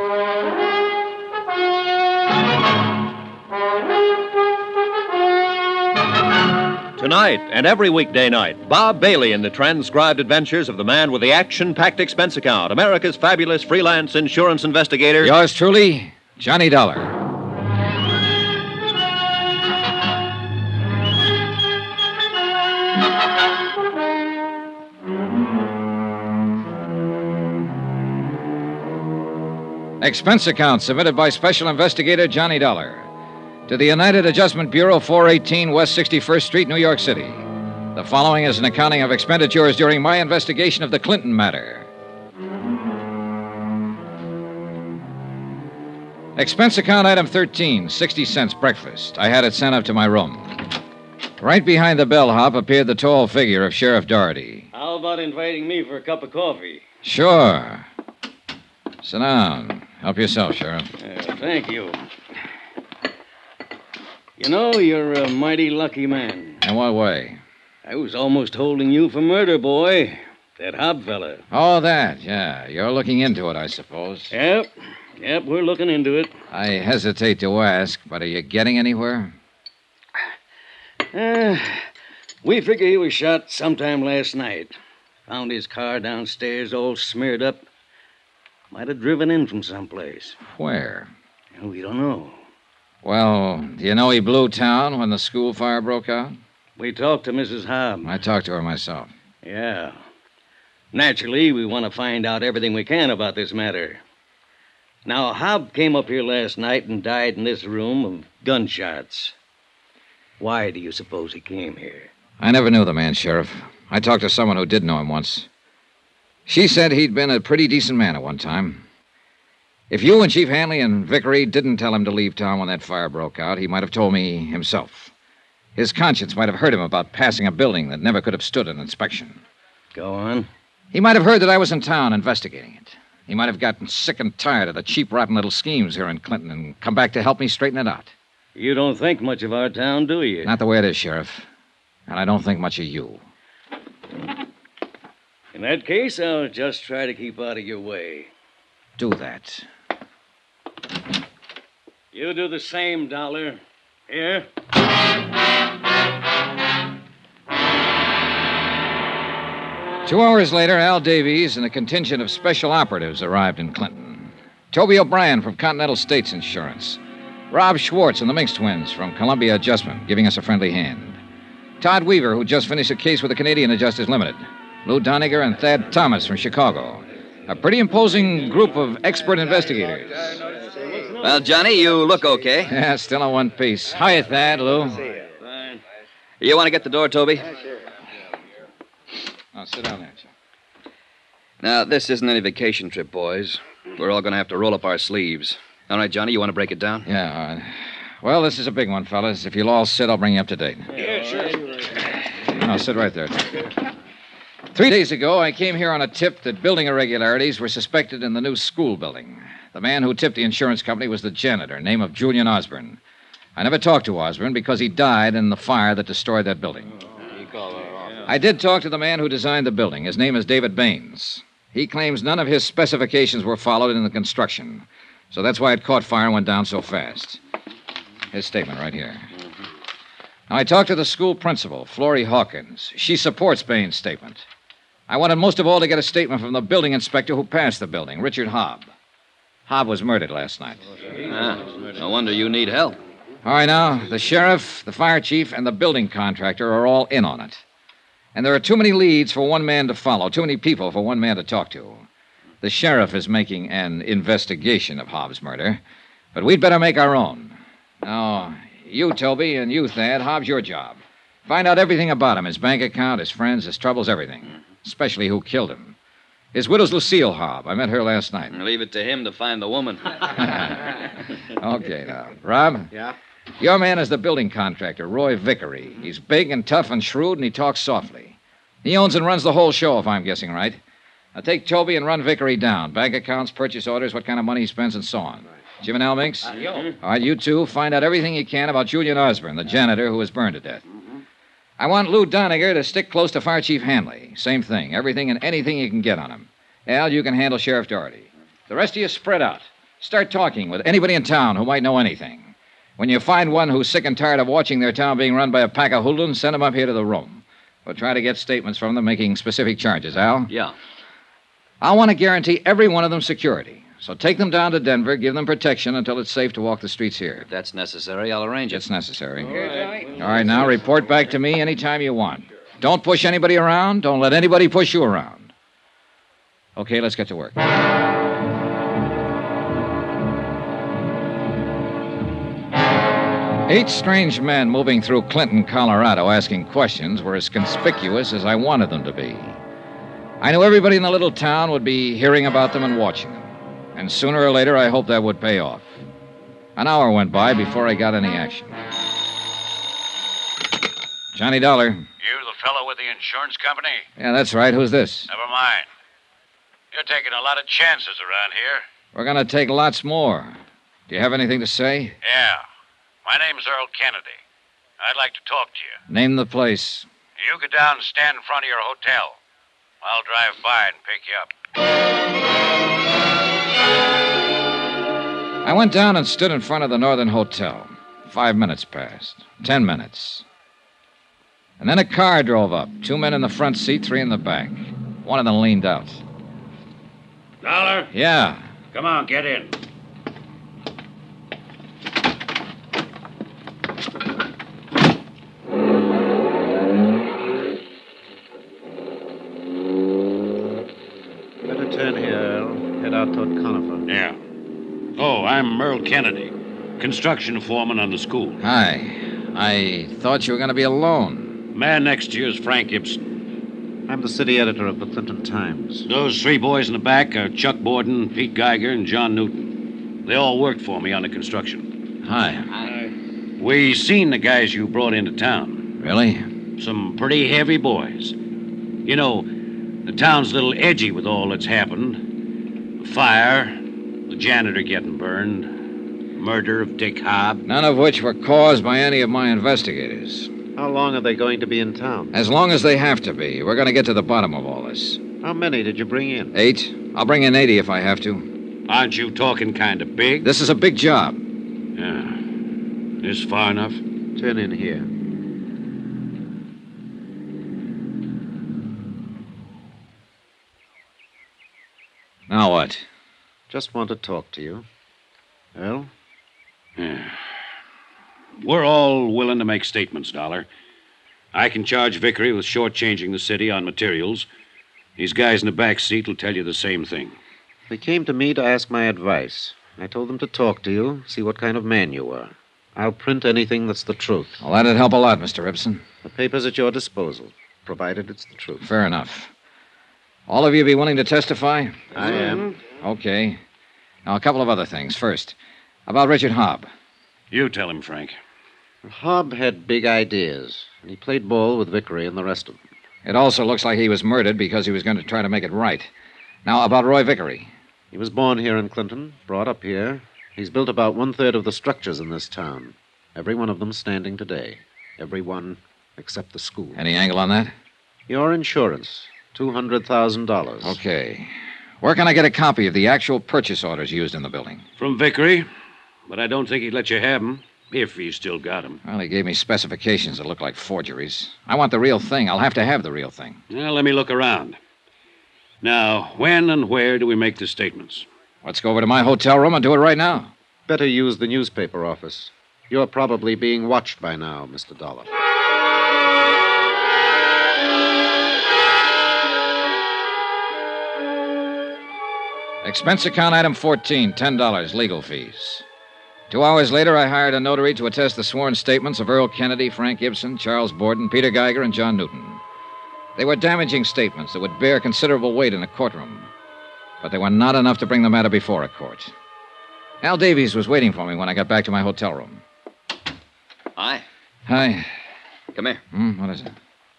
Tonight and every weekday night, Bob Bailey in the transcribed adventures of the man with the action-packed expense account, America's fabulous freelance insurance investigator. Yours truly, Johnny Dollar. Expense account submitted by Special Investigator Johnny Dollar to the United Adjustment Bureau, 418 West 61st Street, New York City. The following is an accounting of expenditures during my investigation of the Clinton matter. Expense account item 13, 60 cents breakfast. I had it sent up to my room. Right behind the bellhop appeared the tall figure of Sheriff Doherty. How about inviting me for a cup of coffee? Sure. Sit down. Help yourself, Sheriff. Thank you. You know, you're a mighty lucky man. In what way? I was almost holding you for murder, boy. That Hobb fella. Oh, that, yeah. You're looking into it, I suppose. Yep, we're looking into it. I hesitate to ask, but are you getting anywhere? We figure he was shot sometime last night. Found his car downstairs all smeared up. Might have driven in from someplace. Where? We don't know. Well, do you know he blew town when the school fire broke out? We talked to Mrs. Hobb. I talked to her myself. Yeah. Naturally, we want to find out everything we can about this matter. Now, Hobb came up here last night and died in this room of gunshots. Why do you suppose he came here? I never knew the man, Sheriff. I talked to someone who did know him once. She said he'd been a pretty decent man at one time. If you and Chief Hanley and Vickery didn't tell him to leave town when that fire broke out, he might have told me himself. His conscience might have hurt him about passing a building that never could have stood an inspection. Go on. He might have heard that I was in town investigating it. He might have gotten sick and tired of the cheap, rotten little schemes here in Clinton and come back to help me straighten it out. You don't think much of our town, do you? Not the way it is, Sheriff. And I don't think much of you. In that case, I'll just try to keep out of your way. Do that. You do the same, Dollar. Here. 2 hours later, Al Davies and a contingent of special operatives arrived in Clinton. Toby O'Brien from Continental States Insurance. Rob Schwartz and the Minx twins from Columbia Adjustment, giving us a friendly hand. Todd Weaver, who just finished a case with the Canadian Adjusters Limited. Lou Doniger and Thad Thomas from Chicago. A pretty imposing group of expert investigators. Well, Johnny, you look okay. Yeah, still in one piece. Hiya, Thad, Lou. Fine. You want to get the door, Toby? Oh, sit down there, Joe. Now, this isn't any vacation trip, boys. We're all going to have to roll up our sleeves. All right, Johnny, you want to break it down? Yeah, all right. Well, this is a big one, fellas. If you'll all sit, I'll bring you up to date. Yeah, sure. I'll sit right there. 3 days ago, I came here on a tip that building irregularities were suspected in the new school building. The man who tipped the insurance company was the janitor, name of Julian Osborne. I never talked to Osborne because he died in the fire that destroyed that building. I did talk to the man who designed the building. His name is David Baines. He claims none of his specifications were followed in the construction. So that's why it caught fire and went down so fast. His statement right here. Now, I talked to the school principal, Florrie Hawkins. She supports Baines' statement. I wanted most of all to get a statement from the building inspector who passed the building, Richard Hobb. Hobb was murdered last night. No wonder you need help. All right, now, the sheriff, the fire chief, and the building contractor are all in on it. And there are too many leads for one man to follow, too many people for one man to talk to. The sheriff is making an investigation of Hobbs' murder, but we'd better make our own. Now, you, Toby, and you, Thad, Hobbs, your job. Find out everything about him, his bank account, his friends, his troubles, everything. Especially who killed him. His widow's Lucille Hobb. I met her last night. Leave it to him to find the woman. Okay, now. Rob? Yeah? Your man is the building contractor, Roy Vickery. He's big and tough and shrewd, and he talks softly. He owns and runs the whole show, if I'm guessing right. Now take Toby and run Vickery down. Bank accounts, purchase orders, what kind of money he spends, and so on. Jim and Al Minx? Yo. All right, you two, find out everything you can about Julian Osborne, the janitor who was burned to death. I want Lou Doniger to stick close to Fire Chief Hanley. Same thing. Everything and anything you can get on him. Al, you can handle Sheriff Doherty. The rest of you spread out. Start talking with anybody in town who might know anything. When you find one who's sick and tired of watching their town being run by a pack of hoodlums, send them up here to the room. We'll try to get statements from them making specific charges, Al. Yeah. I want to guarantee every one of them security. So take them down to Denver, give them protection until it's safe to walk the streets here. If that's necessary, I'll arrange it. It's necessary. All right, now report back to me anytime you want. Don't push anybody around. Don't let anybody push you around. Okay, let's get to work. 8 strange men moving through Clinton, Colorado, asking questions were as conspicuous as I wanted them to be. I knew everybody in the little town would be hearing about them and watching them. And sooner or later, I hoped that would pay off. An hour went by before I got any action. Johnny Dollar. You the fellow with the insurance company? Yeah, that's right. Who's this? Never mind. You're taking a lot of chances around here. We're going to take lots more. Do you have anything to say? Yeah. My name's Earl Kennedy. I'd like to talk to you. Name the place. You go down and stand in front of your hotel. I'll drive by and pick you up. I went down and stood in front of the Northern Hotel. 5 minutes passed. 10 minutes. And then a car drove up. 2 men in the front seat, 3 in the back. One of them leaned out. Dollar? Yeah. Come on, get in. Better turn here, Earl. Head out toward Conifer. Yeah. Oh, I'm Earl Kennedy, construction foreman on the school. Hi. I thought you were going to be alone. Man next to you is Frank Ibsen. I'm the city editor of the Clinton Times. Those 3 boys in the back are Chuck Borden, Pete Geiger, and John Newton. They all worked for me on the construction. Hi. We seen the guys you brought into town. Really? Some pretty heavy boys. You know, the town's a little edgy with all that's happened. The fire, the janitor getting burned, murder of Dick Hobb. None of which were caused by any of my investigators. How long are they going to be in town? As long as they have to be. We're going to get to the bottom of all this. How many did you bring in? 8. I'll bring in 80 if I have to. Aren't you talking kind of big? This is a big job. Yeah. This far enough? Turn in here. Now what? Just want to talk to you. Earl? Yeah. We're all willing to make statements, Dollar. I can charge Vickery with shortchanging the city on materials. These guys in the back seat will tell you the same thing. They came to me to ask my advice. I told them to talk to you, see what kind of man you were. I'll print anything that's the truth. Well, that'd help a lot, Mr. Ibsen. The paper's at your disposal, provided it's the truth. Fair enough. All of you be willing to testify? I am. Okay. Now, a couple of other things. First, about Richard Hobb. You tell him, Frank. Hobb had big ideas, and he played ball with Vickery and the rest of them. It also looks like he was murdered because he was going to try to make it right. Now, about Roy Vickery. He was born here in Clinton, brought up here. He's built about 1/3 of the structures in this town. Every one of them standing today. Every one except the school. Any angle on that? Your insurance, $200,000. Okay. Where can I get a copy of the actual purchase orders used in the building? From Vickery, but I don't think he'd let you have them, if you still got them. Well, he gave me specifications that look like forgeries. I want the real thing. I'll have to have the real thing. Well, let me look around. Now, when and where do we make the statements? Let's go over to my hotel room and do it right now. Better use the newspaper office. You're probably being watched by now, Mr. Dollar. Expense account item 14, $10, legal fees. 2 hours later, I hired a notary to attest the sworn statements of Earl Kennedy, Frank Ibsen, Charles Borden, Peter Geiger, and John Newton. They were damaging statements that would bear considerable weight in a courtroom, but they were not enough to bring the matter before a court. Al Davies was waiting for me when I got back to my hotel room. Hi. Hi. Come here. What is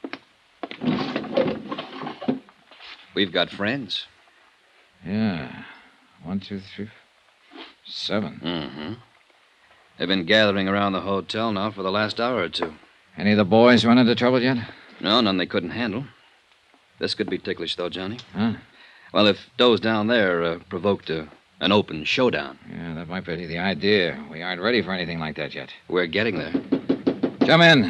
it? We've got friends. Yeah. 1, 2, 3, 7. Mm-hmm. They've been gathering around the hotel now for the last hour or two. Any of the boys run into trouble yet? No, none they couldn't handle. This could be ticklish, though, Johnny. Huh? Well, if those down there provoked a An open showdown. Yeah, that might be the idea. We aren't ready for anything like that yet. We're getting there. Come in.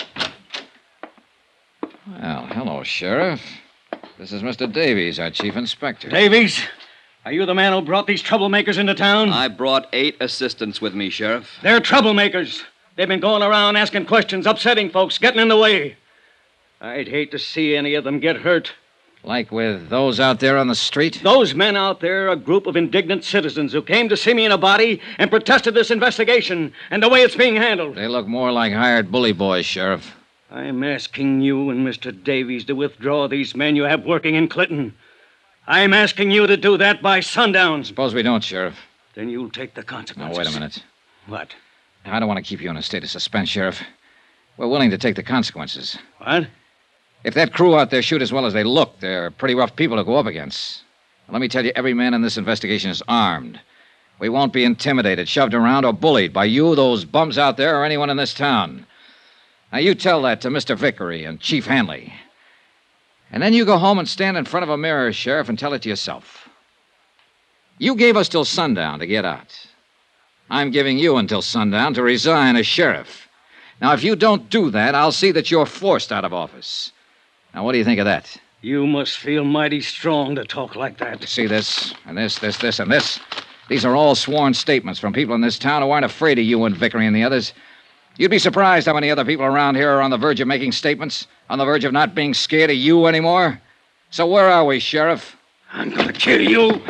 Well, hello, Sheriff. This is Mr. Davies, our chief inspector. Davies, are you the man who brought these troublemakers into town? I brought 8 assistants with me, Sheriff. They're troublemakers. They've been going around asking questions, upsetting folks, getting in the way. I'd hate to see any of them get hurt. Like with those out there on the street? Those men out there are a group of indignant citizens who came to see me in a body and protested this investigation and the way it's being handled. They look more like hired bully boys, Sheriff. I'm asking you and Mr. Davies to withdraw these men you have working in Clinton. I'm asking you to do that by sundown. Suppose we don't, Sheriff. Then you'll take the consequences. Now, wait a minute. What? I don't want to keep you in a state of suspense, Sheriff. We're willing to take the consequences. What? If that crew out there shoot as well as they look, they're pretty rough people to go up against. And let me tell you, every man in this investigation is armed. We won't be intimidated, shoved around, or bullied by you, those bums out there, or anyone in this town. Now, you tell that to Mr. Vickery and Chief Hanley. And then you go home and stand in front of a mirror, Sheriff, and tell it to yourself. You gave us till sundown to get out. I'm giving you until sundown to resign as sheriff. Now, if you don't do that, I'll see that you're forced out of office. Now, what do you think of that? You must feel mighty strong to talk like that. See this, and this, and this. These are all sworn statements from people in this town who aren't afraid of you and Vickery and the others. You'd be surprised how many other people around here are on the verge of making statements, on the verge of not being scared of you anymore. So where are we, Sheriff? I'm gonna kill you.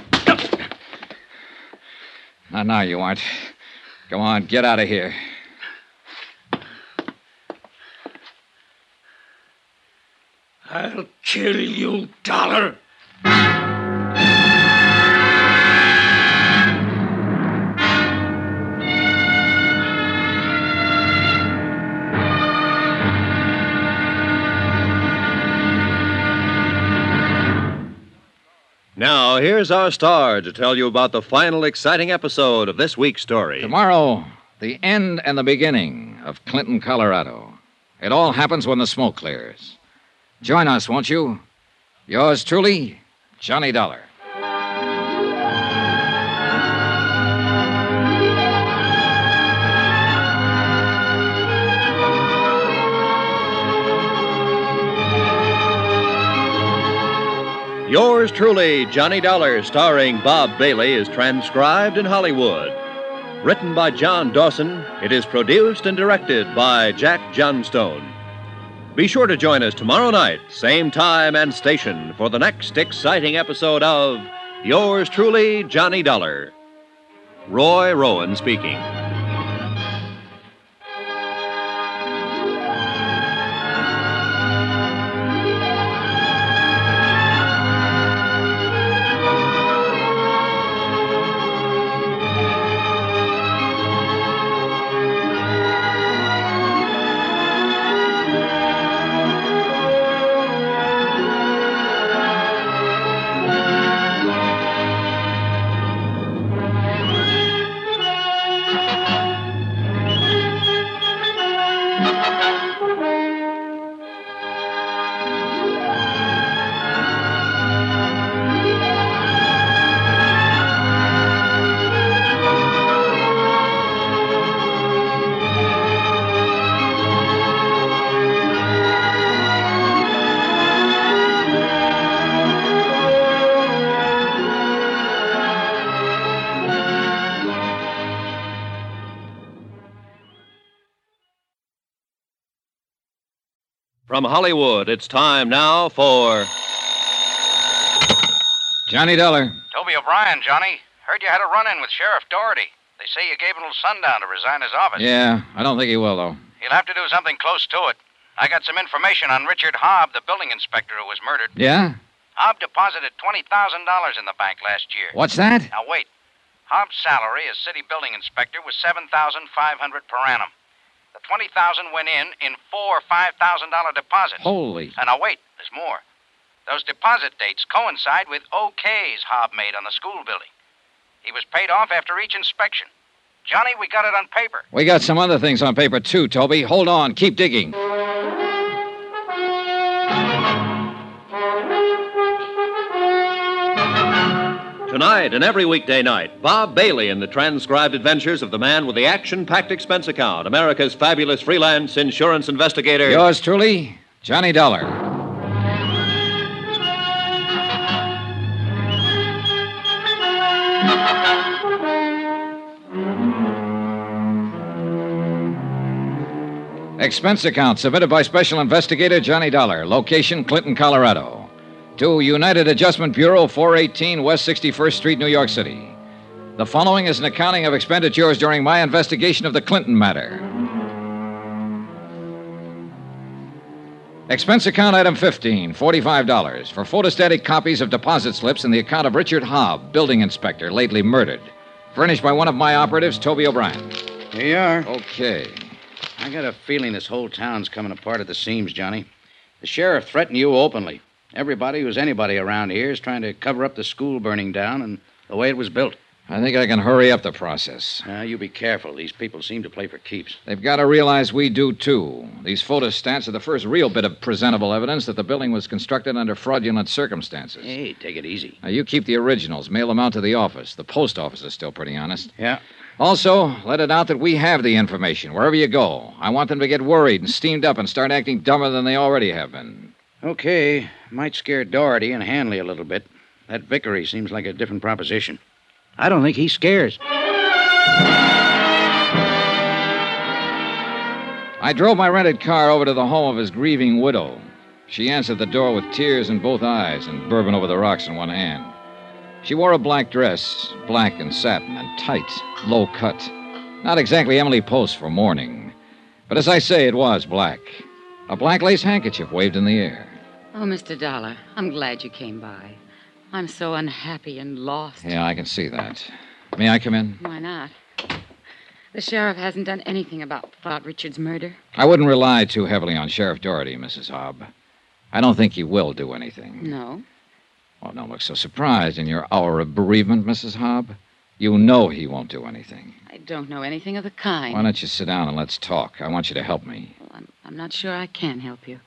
Now you aren't. Go on, get out of here. I'll kill you, Dollar. Now, here's our star to tell you about the final exciting episode of this week's story. Tomorrow, the end and the beginning of Clinton, Colorado. It all happens when the smoke clears. Join us, won't you? Yours truly, Johnny Dollar. Yours truly, Johnny Dollar, starring Bob Bailey, is transcribed in Hollywood. Written by John Dawson, it is produced and directed by Jack Johnstone. Be sure to join us tomorrow night, same time and station, for the next exciting episode of Yours truly, Johnny Dollar. Roy Rowan speaking. From Hollywood, it's time now for Johnny Dollar. Toby O'Brien, Johnny. Heard you had a run-in with Sheriff Doherty. They say you gave him till sundown to resign his office. Yeah, I don't think he will, though. He'll have to do something close to it. I got some information on Richard Hobb, the building inspector who was murdered. Yeah? Hobb deposited $20,000 in the bank last year. What's that? Now, wait. Hobb's salary as city building inspector was $7,500 per annum. The $20,000 went in 4 $5,000 deposits. Holy. And now, wait, there's more. Those deposit dates coincide with OKs Hobb made on the school building. He was paid off after each inspection. Johnny, we got it on paper. We got some other things on paper, too, Toby. Hold on. Keep digging. Tonight and every weekday night, Bob Bailey in the transcribed adventures of the man with the action-packed expense account, America's fabulous freelance insurance investigator. Yours truly, Johnny Dollar. Expense account submitted by Special Investigator Johnny Dollar. Location, Clinton, Colorado. To United Adjustment Bureau, 418 West 61st Street, New York City. The following is an accounting of expenditures during my investigation of the Clinton matter. Expense account item 15, $45 for photostatic copies of deposit slips in the account of Richard Hobb, building inspector, lately murdered. Furnished by one of my operatives, Toby O'Brien. Here you are. Okay. I got a feeling this whole town's coming apart at the seams, Johnny. The sheriff threatened you openly. Everybody who's anybody around here is trying to cover up the school burning down and the way it was built. I think I can hurry up the process. You be careful. These people seem to play for keeps. They've got to realize we do, too. These photostats are the first real bit of presentable evidence that the building was constructed under fraudulent circumstances. Hey, take it easy. Now, you keep the originals. Mail them out to the office. The post office is still pretty honest. Yeah. Also, let it out that we have the information wherever you go. I want them to get worried and steamed up and start acting dumber than they already have been. Okay. Might scare Doherty and Hanley a little bit. That Vickery seems like a different proposition. I don't think he scares. I drove my rented car over to the home of his grieving widow. She answered the door with tears in both eyes and bourbon over the rocks in one hand. She wore a black dress, black and satin and tight, low cut. Not exactly Emily Post for mourning. But as I say, it was black. A black lace handkerchief waved in the air. Oh, Mr. Dollar, I'm glad you came by. I'm so unhappy and lost. Yeah, I can see that. May I come in? Why not? The sheriff hasn't done anything about Richard's murder. I wouldn't rely too heavily on Sheriff Doherty, Mrs. Hobb. I don't think he will do anything. No? Oh, don't look so surprised in your hour of bereavement, Mrs. Hobb. You know he won't do anything. I don't know anything of the kind. Why don't you sit down and let's talk? I want you to help me. Well, I'm not sure I can help you.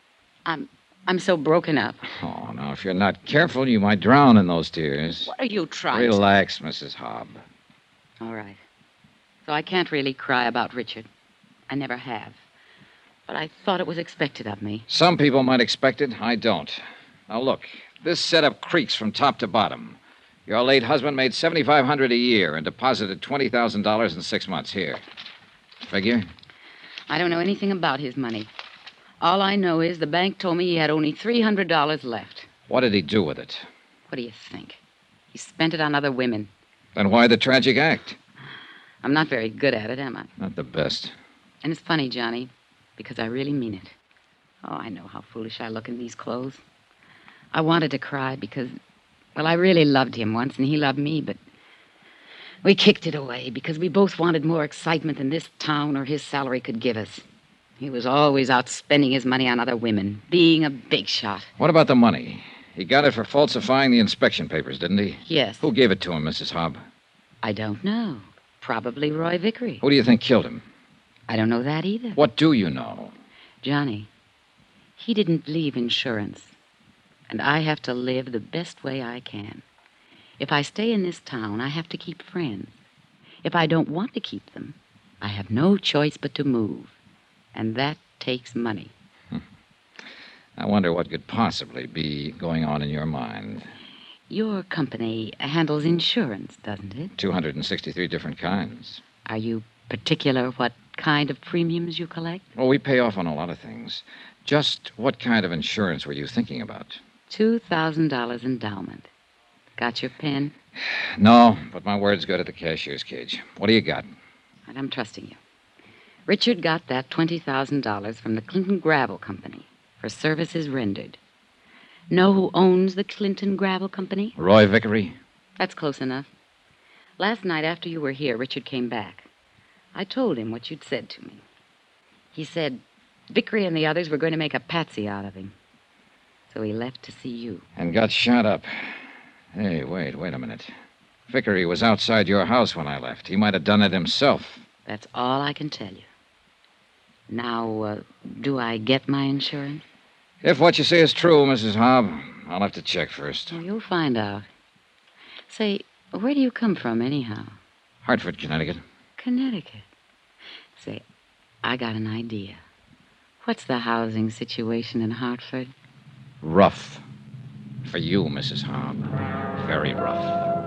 I'm so broken up. Oh, now, if you're not careful, you might drown in those tears. What are you trying Relax, Mrs. Hobb. All right. So I can't really cry about Richard. I never have. But I thought it was expected of me. Some people might expect it. I don't. Now, look. This setup creaks from top to bottom. Your late husband made $7,500 a year and deposited $20,000 in 6 months. Here. Figure? I don't know anything about his money. All I know is the bank told me he had only $300 left. What did he do with it? What do you think? He spent it on other women. Then why the tragic act? I'm not very good at it, am I? Not the best. And it's funny, Johnny, because I really mean it. Oh, I know how foolish I look in these clothes. I wanted to cry because, well, I really loved him once and he loved me, but we kicked it away because we both wanted more excitement than this town or his salary could give us. He was always out spending his money on other women, being a big shot. What about the money? He got it for falsifying the inspection papers, didn't he? Yes. Who gave it to him, Mrs. Hobb? I don't know. Probably Roy Vickery. Who do you think killed him? I don't know that either. What do you know? Johnny, he didn't leave insurance. And I have to live the best way I can. If I stay in this town, I have to keep friends. If I don't want to keep them, I have no choice but to move. And that takes money. I wonder what could possibly be going on in your mind. Your company handles insurance, doesn't it? 263 different kinds. Are you particular what kind of premiums you collect? Well, we pay off on a lot of things. Just what kind of insurance were you thinking about? $2,000 endowment. Got your pen? No, but my word's good at the cashier's cage. What do you got? And I'm trusting you. Richard got that $20,000 from the Clinton Gravel Company for services rendered. Know who owns the Clinton Gravel Company? Roy Vickery? That's close enough. Last night after you were here, Richard came back. I told him what you'd said to me. He said Vickery and the others were going to make a patsy out of him. So he left to see you. And got shot up. Hey, wait a minute. Vickery was outside your house when I left. He might have done it himself. That's all I can tell you. Now, do I get my insurance? If what you say is true, Mrs. Hobb, I'll have to check first. Well, you'll find out. Say, where do you come from, anyhow? Hartford, Connecticut. Connecticut. Say, I got an idea. What's the housing situation in Hartford? Rough. For you, Mrs. Hobb. Very rough.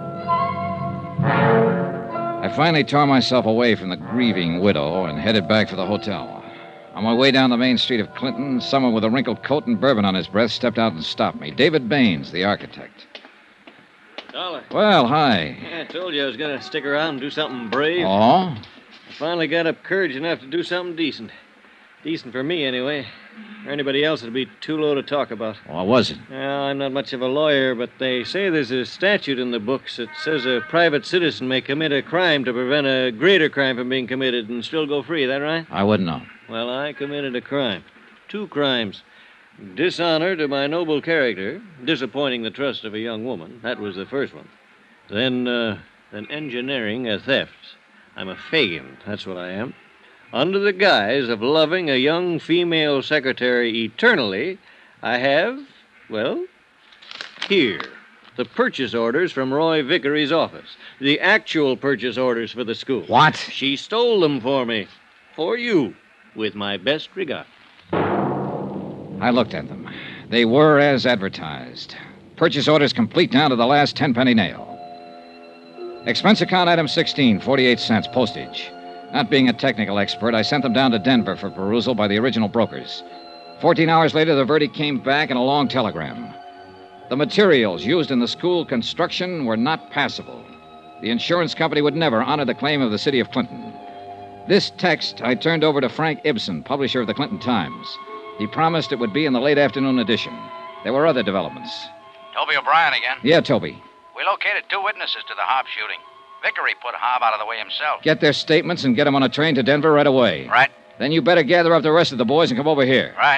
I finally tore myself away from the grieving widow and headed back for the hotel. On my way down the main street of Clinton, someone with a wrinkled coat and bourbon on his breath stepped out and stopped me. David Baines, the architect. Dollar. Well, hi. Yeah, I told you I was going to stick around and do something brave. Oh? I finally got up courage enough to do something decent. Decent for me, anyway. For anybody else, it'd be too low to talk about. What was it? Well, I'm not much of a lawyer, but they say there's a statute in the books that says a private citizen may commit a crime to prevent a greater crime from being committed and still go free. Is that right? I wouldn't know. Well, I committed a crime. 2 crimes. Dishonor to my noble character, disappointing the trust of a young woman. That was the first one. Then engineering a theft. I'm a Fagin. That's what I am. Under the guise of loving a young female secretary eternally, I have, well, here, the purchase orders from Roy Vickery's office. The actual purchase orders for the school. What? She stole them for me. For you. With my best regard. I looked at them. They were as advertised. Purchase orders complete down to the last 10-penny nail. Expense account item 16, 48 cents, postage. Not being a technical expert, I sent them down to Denver for perusal by the original brokers. 14 hours later, the verdict came back in a long telegram. The materials used in the school construction were not passable. The insurance company would never honor the claim of the city of Clinton. This text I turned over to Frank Ibsen, publisher of the Clinton Times. He promised it would be in the late afternoon edition. There were other developments. Toby O'Brien again. Yeah, Toby. We located 2 witnesses to the Hobb shooting. Vickery put Hobb out of the way himself. Get their statements and get them on a train to Denver right away. Right. Then you better gather up the rest of the boys and come over here. Right.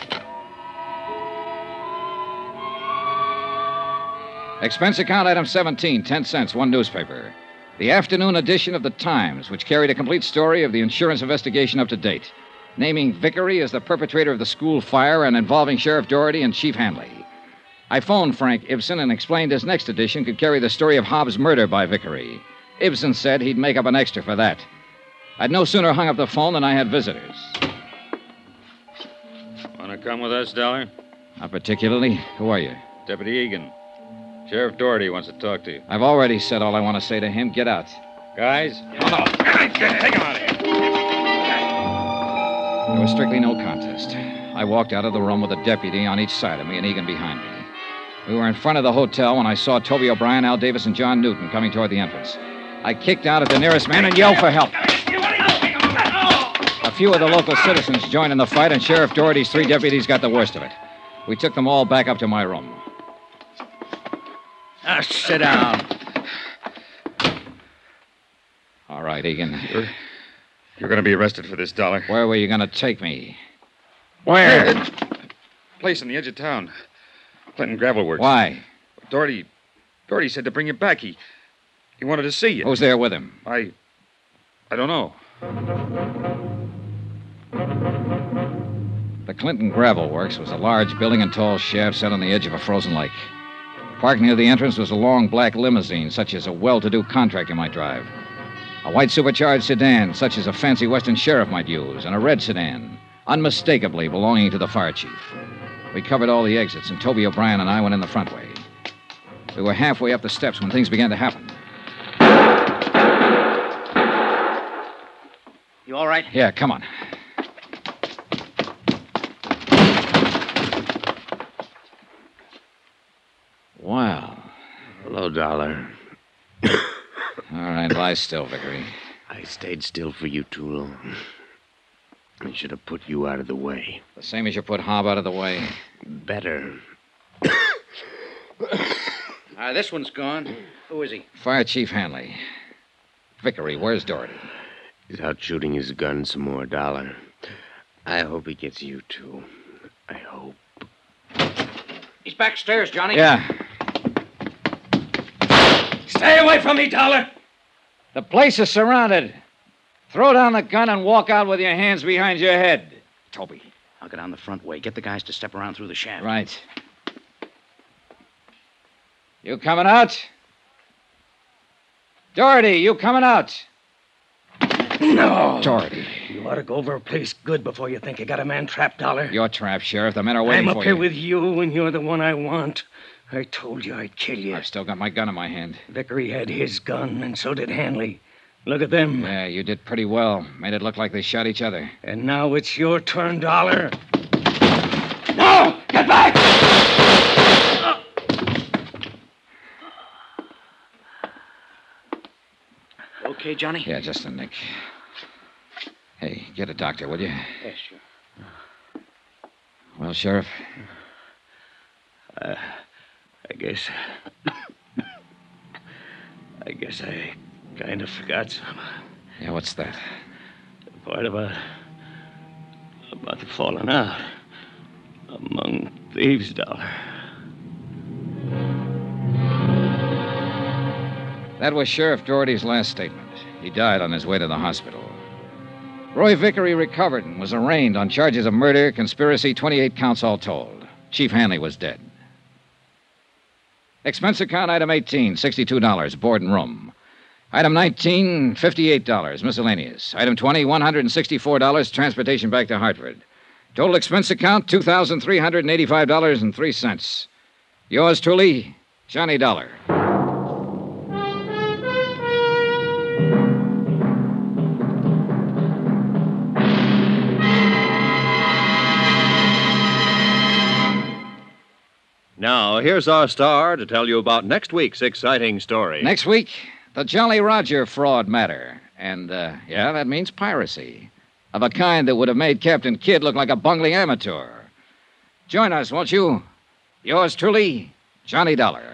Expense account item 17, 10 cents, 1 newspaper. The afternoon edition of the Times, which carried a complete story of the insurance investigation up to date, naming Vickery as the perpetrator of the school fire and involving Sheriff Doherty and Chief Hanley. I phoned Frank Ibsen and explained his next edition could carry the story of Hobbs' murder by Vickery. Ibsen said he'd make up an extra for that. I'd no sooner hung up the phone than I had visitors. Want to come with us, Dollar? Not particularly. Who are you? Deputy Egan. Sheriff Doherty wants to talk to you. I've already said all I want to say to him. Get out. Guys? Oh, no. Take him out of here. There was strictly no contest. I walked out of the room with a deputy on each side of me and Egan behind me. We were in front of the hotel when I saw Toby O'Brien, Al Davis, and John Newton coming toward the entrance. I kicked out at the nearest man and yelled for help. A few of the local citizens joined in the fight, and Sheriff Doherty's 3 deputies got the worst of it. We took them all back up to my room. Sit down. All right, Egan. You're going to be arrested for this, Dollar. Where were you going to take me? Where? Place on the edge of town. Clinton Gravel Works. Why? Doherty said to bring you back. He wanted to see you. Who's there with him? I don't know. The Clinton Gravel Works was a large building and tall shaft set on the edge of a frozen lake. Parked near the entrance was a long black limousine, such as a well-to-do contractor might drive. A white supercharged sedan, such as a fancy Western sheriff might use, and a red sedan, unmistakably belonging to the fire chief. We covered all the exits, and Toby O'Brien and I went in the front way. We were halfway up the steps when things began to happen. You all right? Yeah, come on. Wow. Hello, Dollar. All right, lie still, Vickery. I stayed still for you too long. I should have put you out of the way. The same as you put Hobb out of the way. Better. This one's gone. Who is he? Fire Chief Hanley. Vickery, where's Doherty? He's out shooting his gun some more, Dollar. I hope he gets you, too. I hope. He's backstairs, Johnny. Yeah. Stay away from me, Dollar. The place is surrounded. Throw down the gun and walk out with your hands behind your head. Toby, I'll go down the front way. Get the guys to step around through the shaft. Right. You coming out? Doherty, you coming out? No. Doherty. You ought to go over a place good before you think you got a man trapped, Dollar. You're trapped, Sheriff. The men are waiting I'm for up you. here with you, and you're the one I want. I told you I'd kill you. I've still got my gun in my hand. Vickery had his gun, and so did Hanley. Look at them. Yeah, you did pretty well. Made it look like they shot each other. And now it's your turn, Dollar. No! Get back! Okay, Johnny? Yeah, just a nick. Hey, get a doctor, will you? Yes, sure. Well, Sheriff? I guess I kind of forgot some. Yeah, what's that? The part about the falling out among thieves, Dollar. That was Sheriff Doherty's last statement. He died on his way to the hospital. Roy Vickery recovered and was arraigned on charges of murder, conspiracy, 28 counts all told. Chief Hanley was dead. Expense account item 18, $62, board and room. Item 19, $58, miscellaneous. Item 20, $164, transportation back to Hartford. Total expense account, $2,385.03. Yours truly, Johnny Dollar. Now, here's our star to tell you about next week's exciting story. Next week, the Jolly Roger fraud matter. And, yeah, that means piracy. Of a kind that would have made Captain Kidd look like a bungling amateur. Join us, won't you? Yours truly, Johnny Dollar.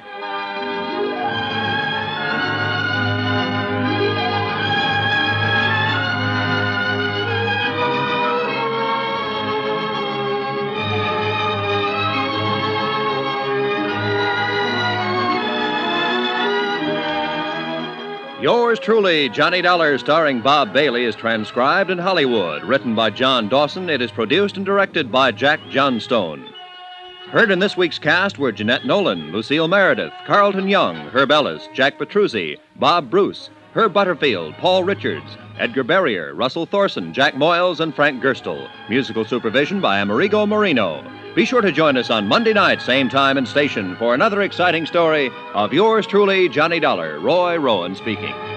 Yours truly, Johnny Dollar, starring Bob Bailey, is transcribed in Hollywood. Written by John Dawson, it is produced and directed by Jack Johnstone. Heard in this week's cast were Jeanette Nolan, Lucille Meredith, Carlton Young, Herb Ellis, Jack Petruzzi, Bob Bruce, Herb Butterfield, Paul Richards, Edgar Barrier, Russell Thorson, Jack Moyles, and Frank Gerstle. Musical supervision by Amerigo Marino. Be sure to join us on Monday night, same time and station, for another exciting story of yours truly, Johnny Dollar. Roy Rowan speaking.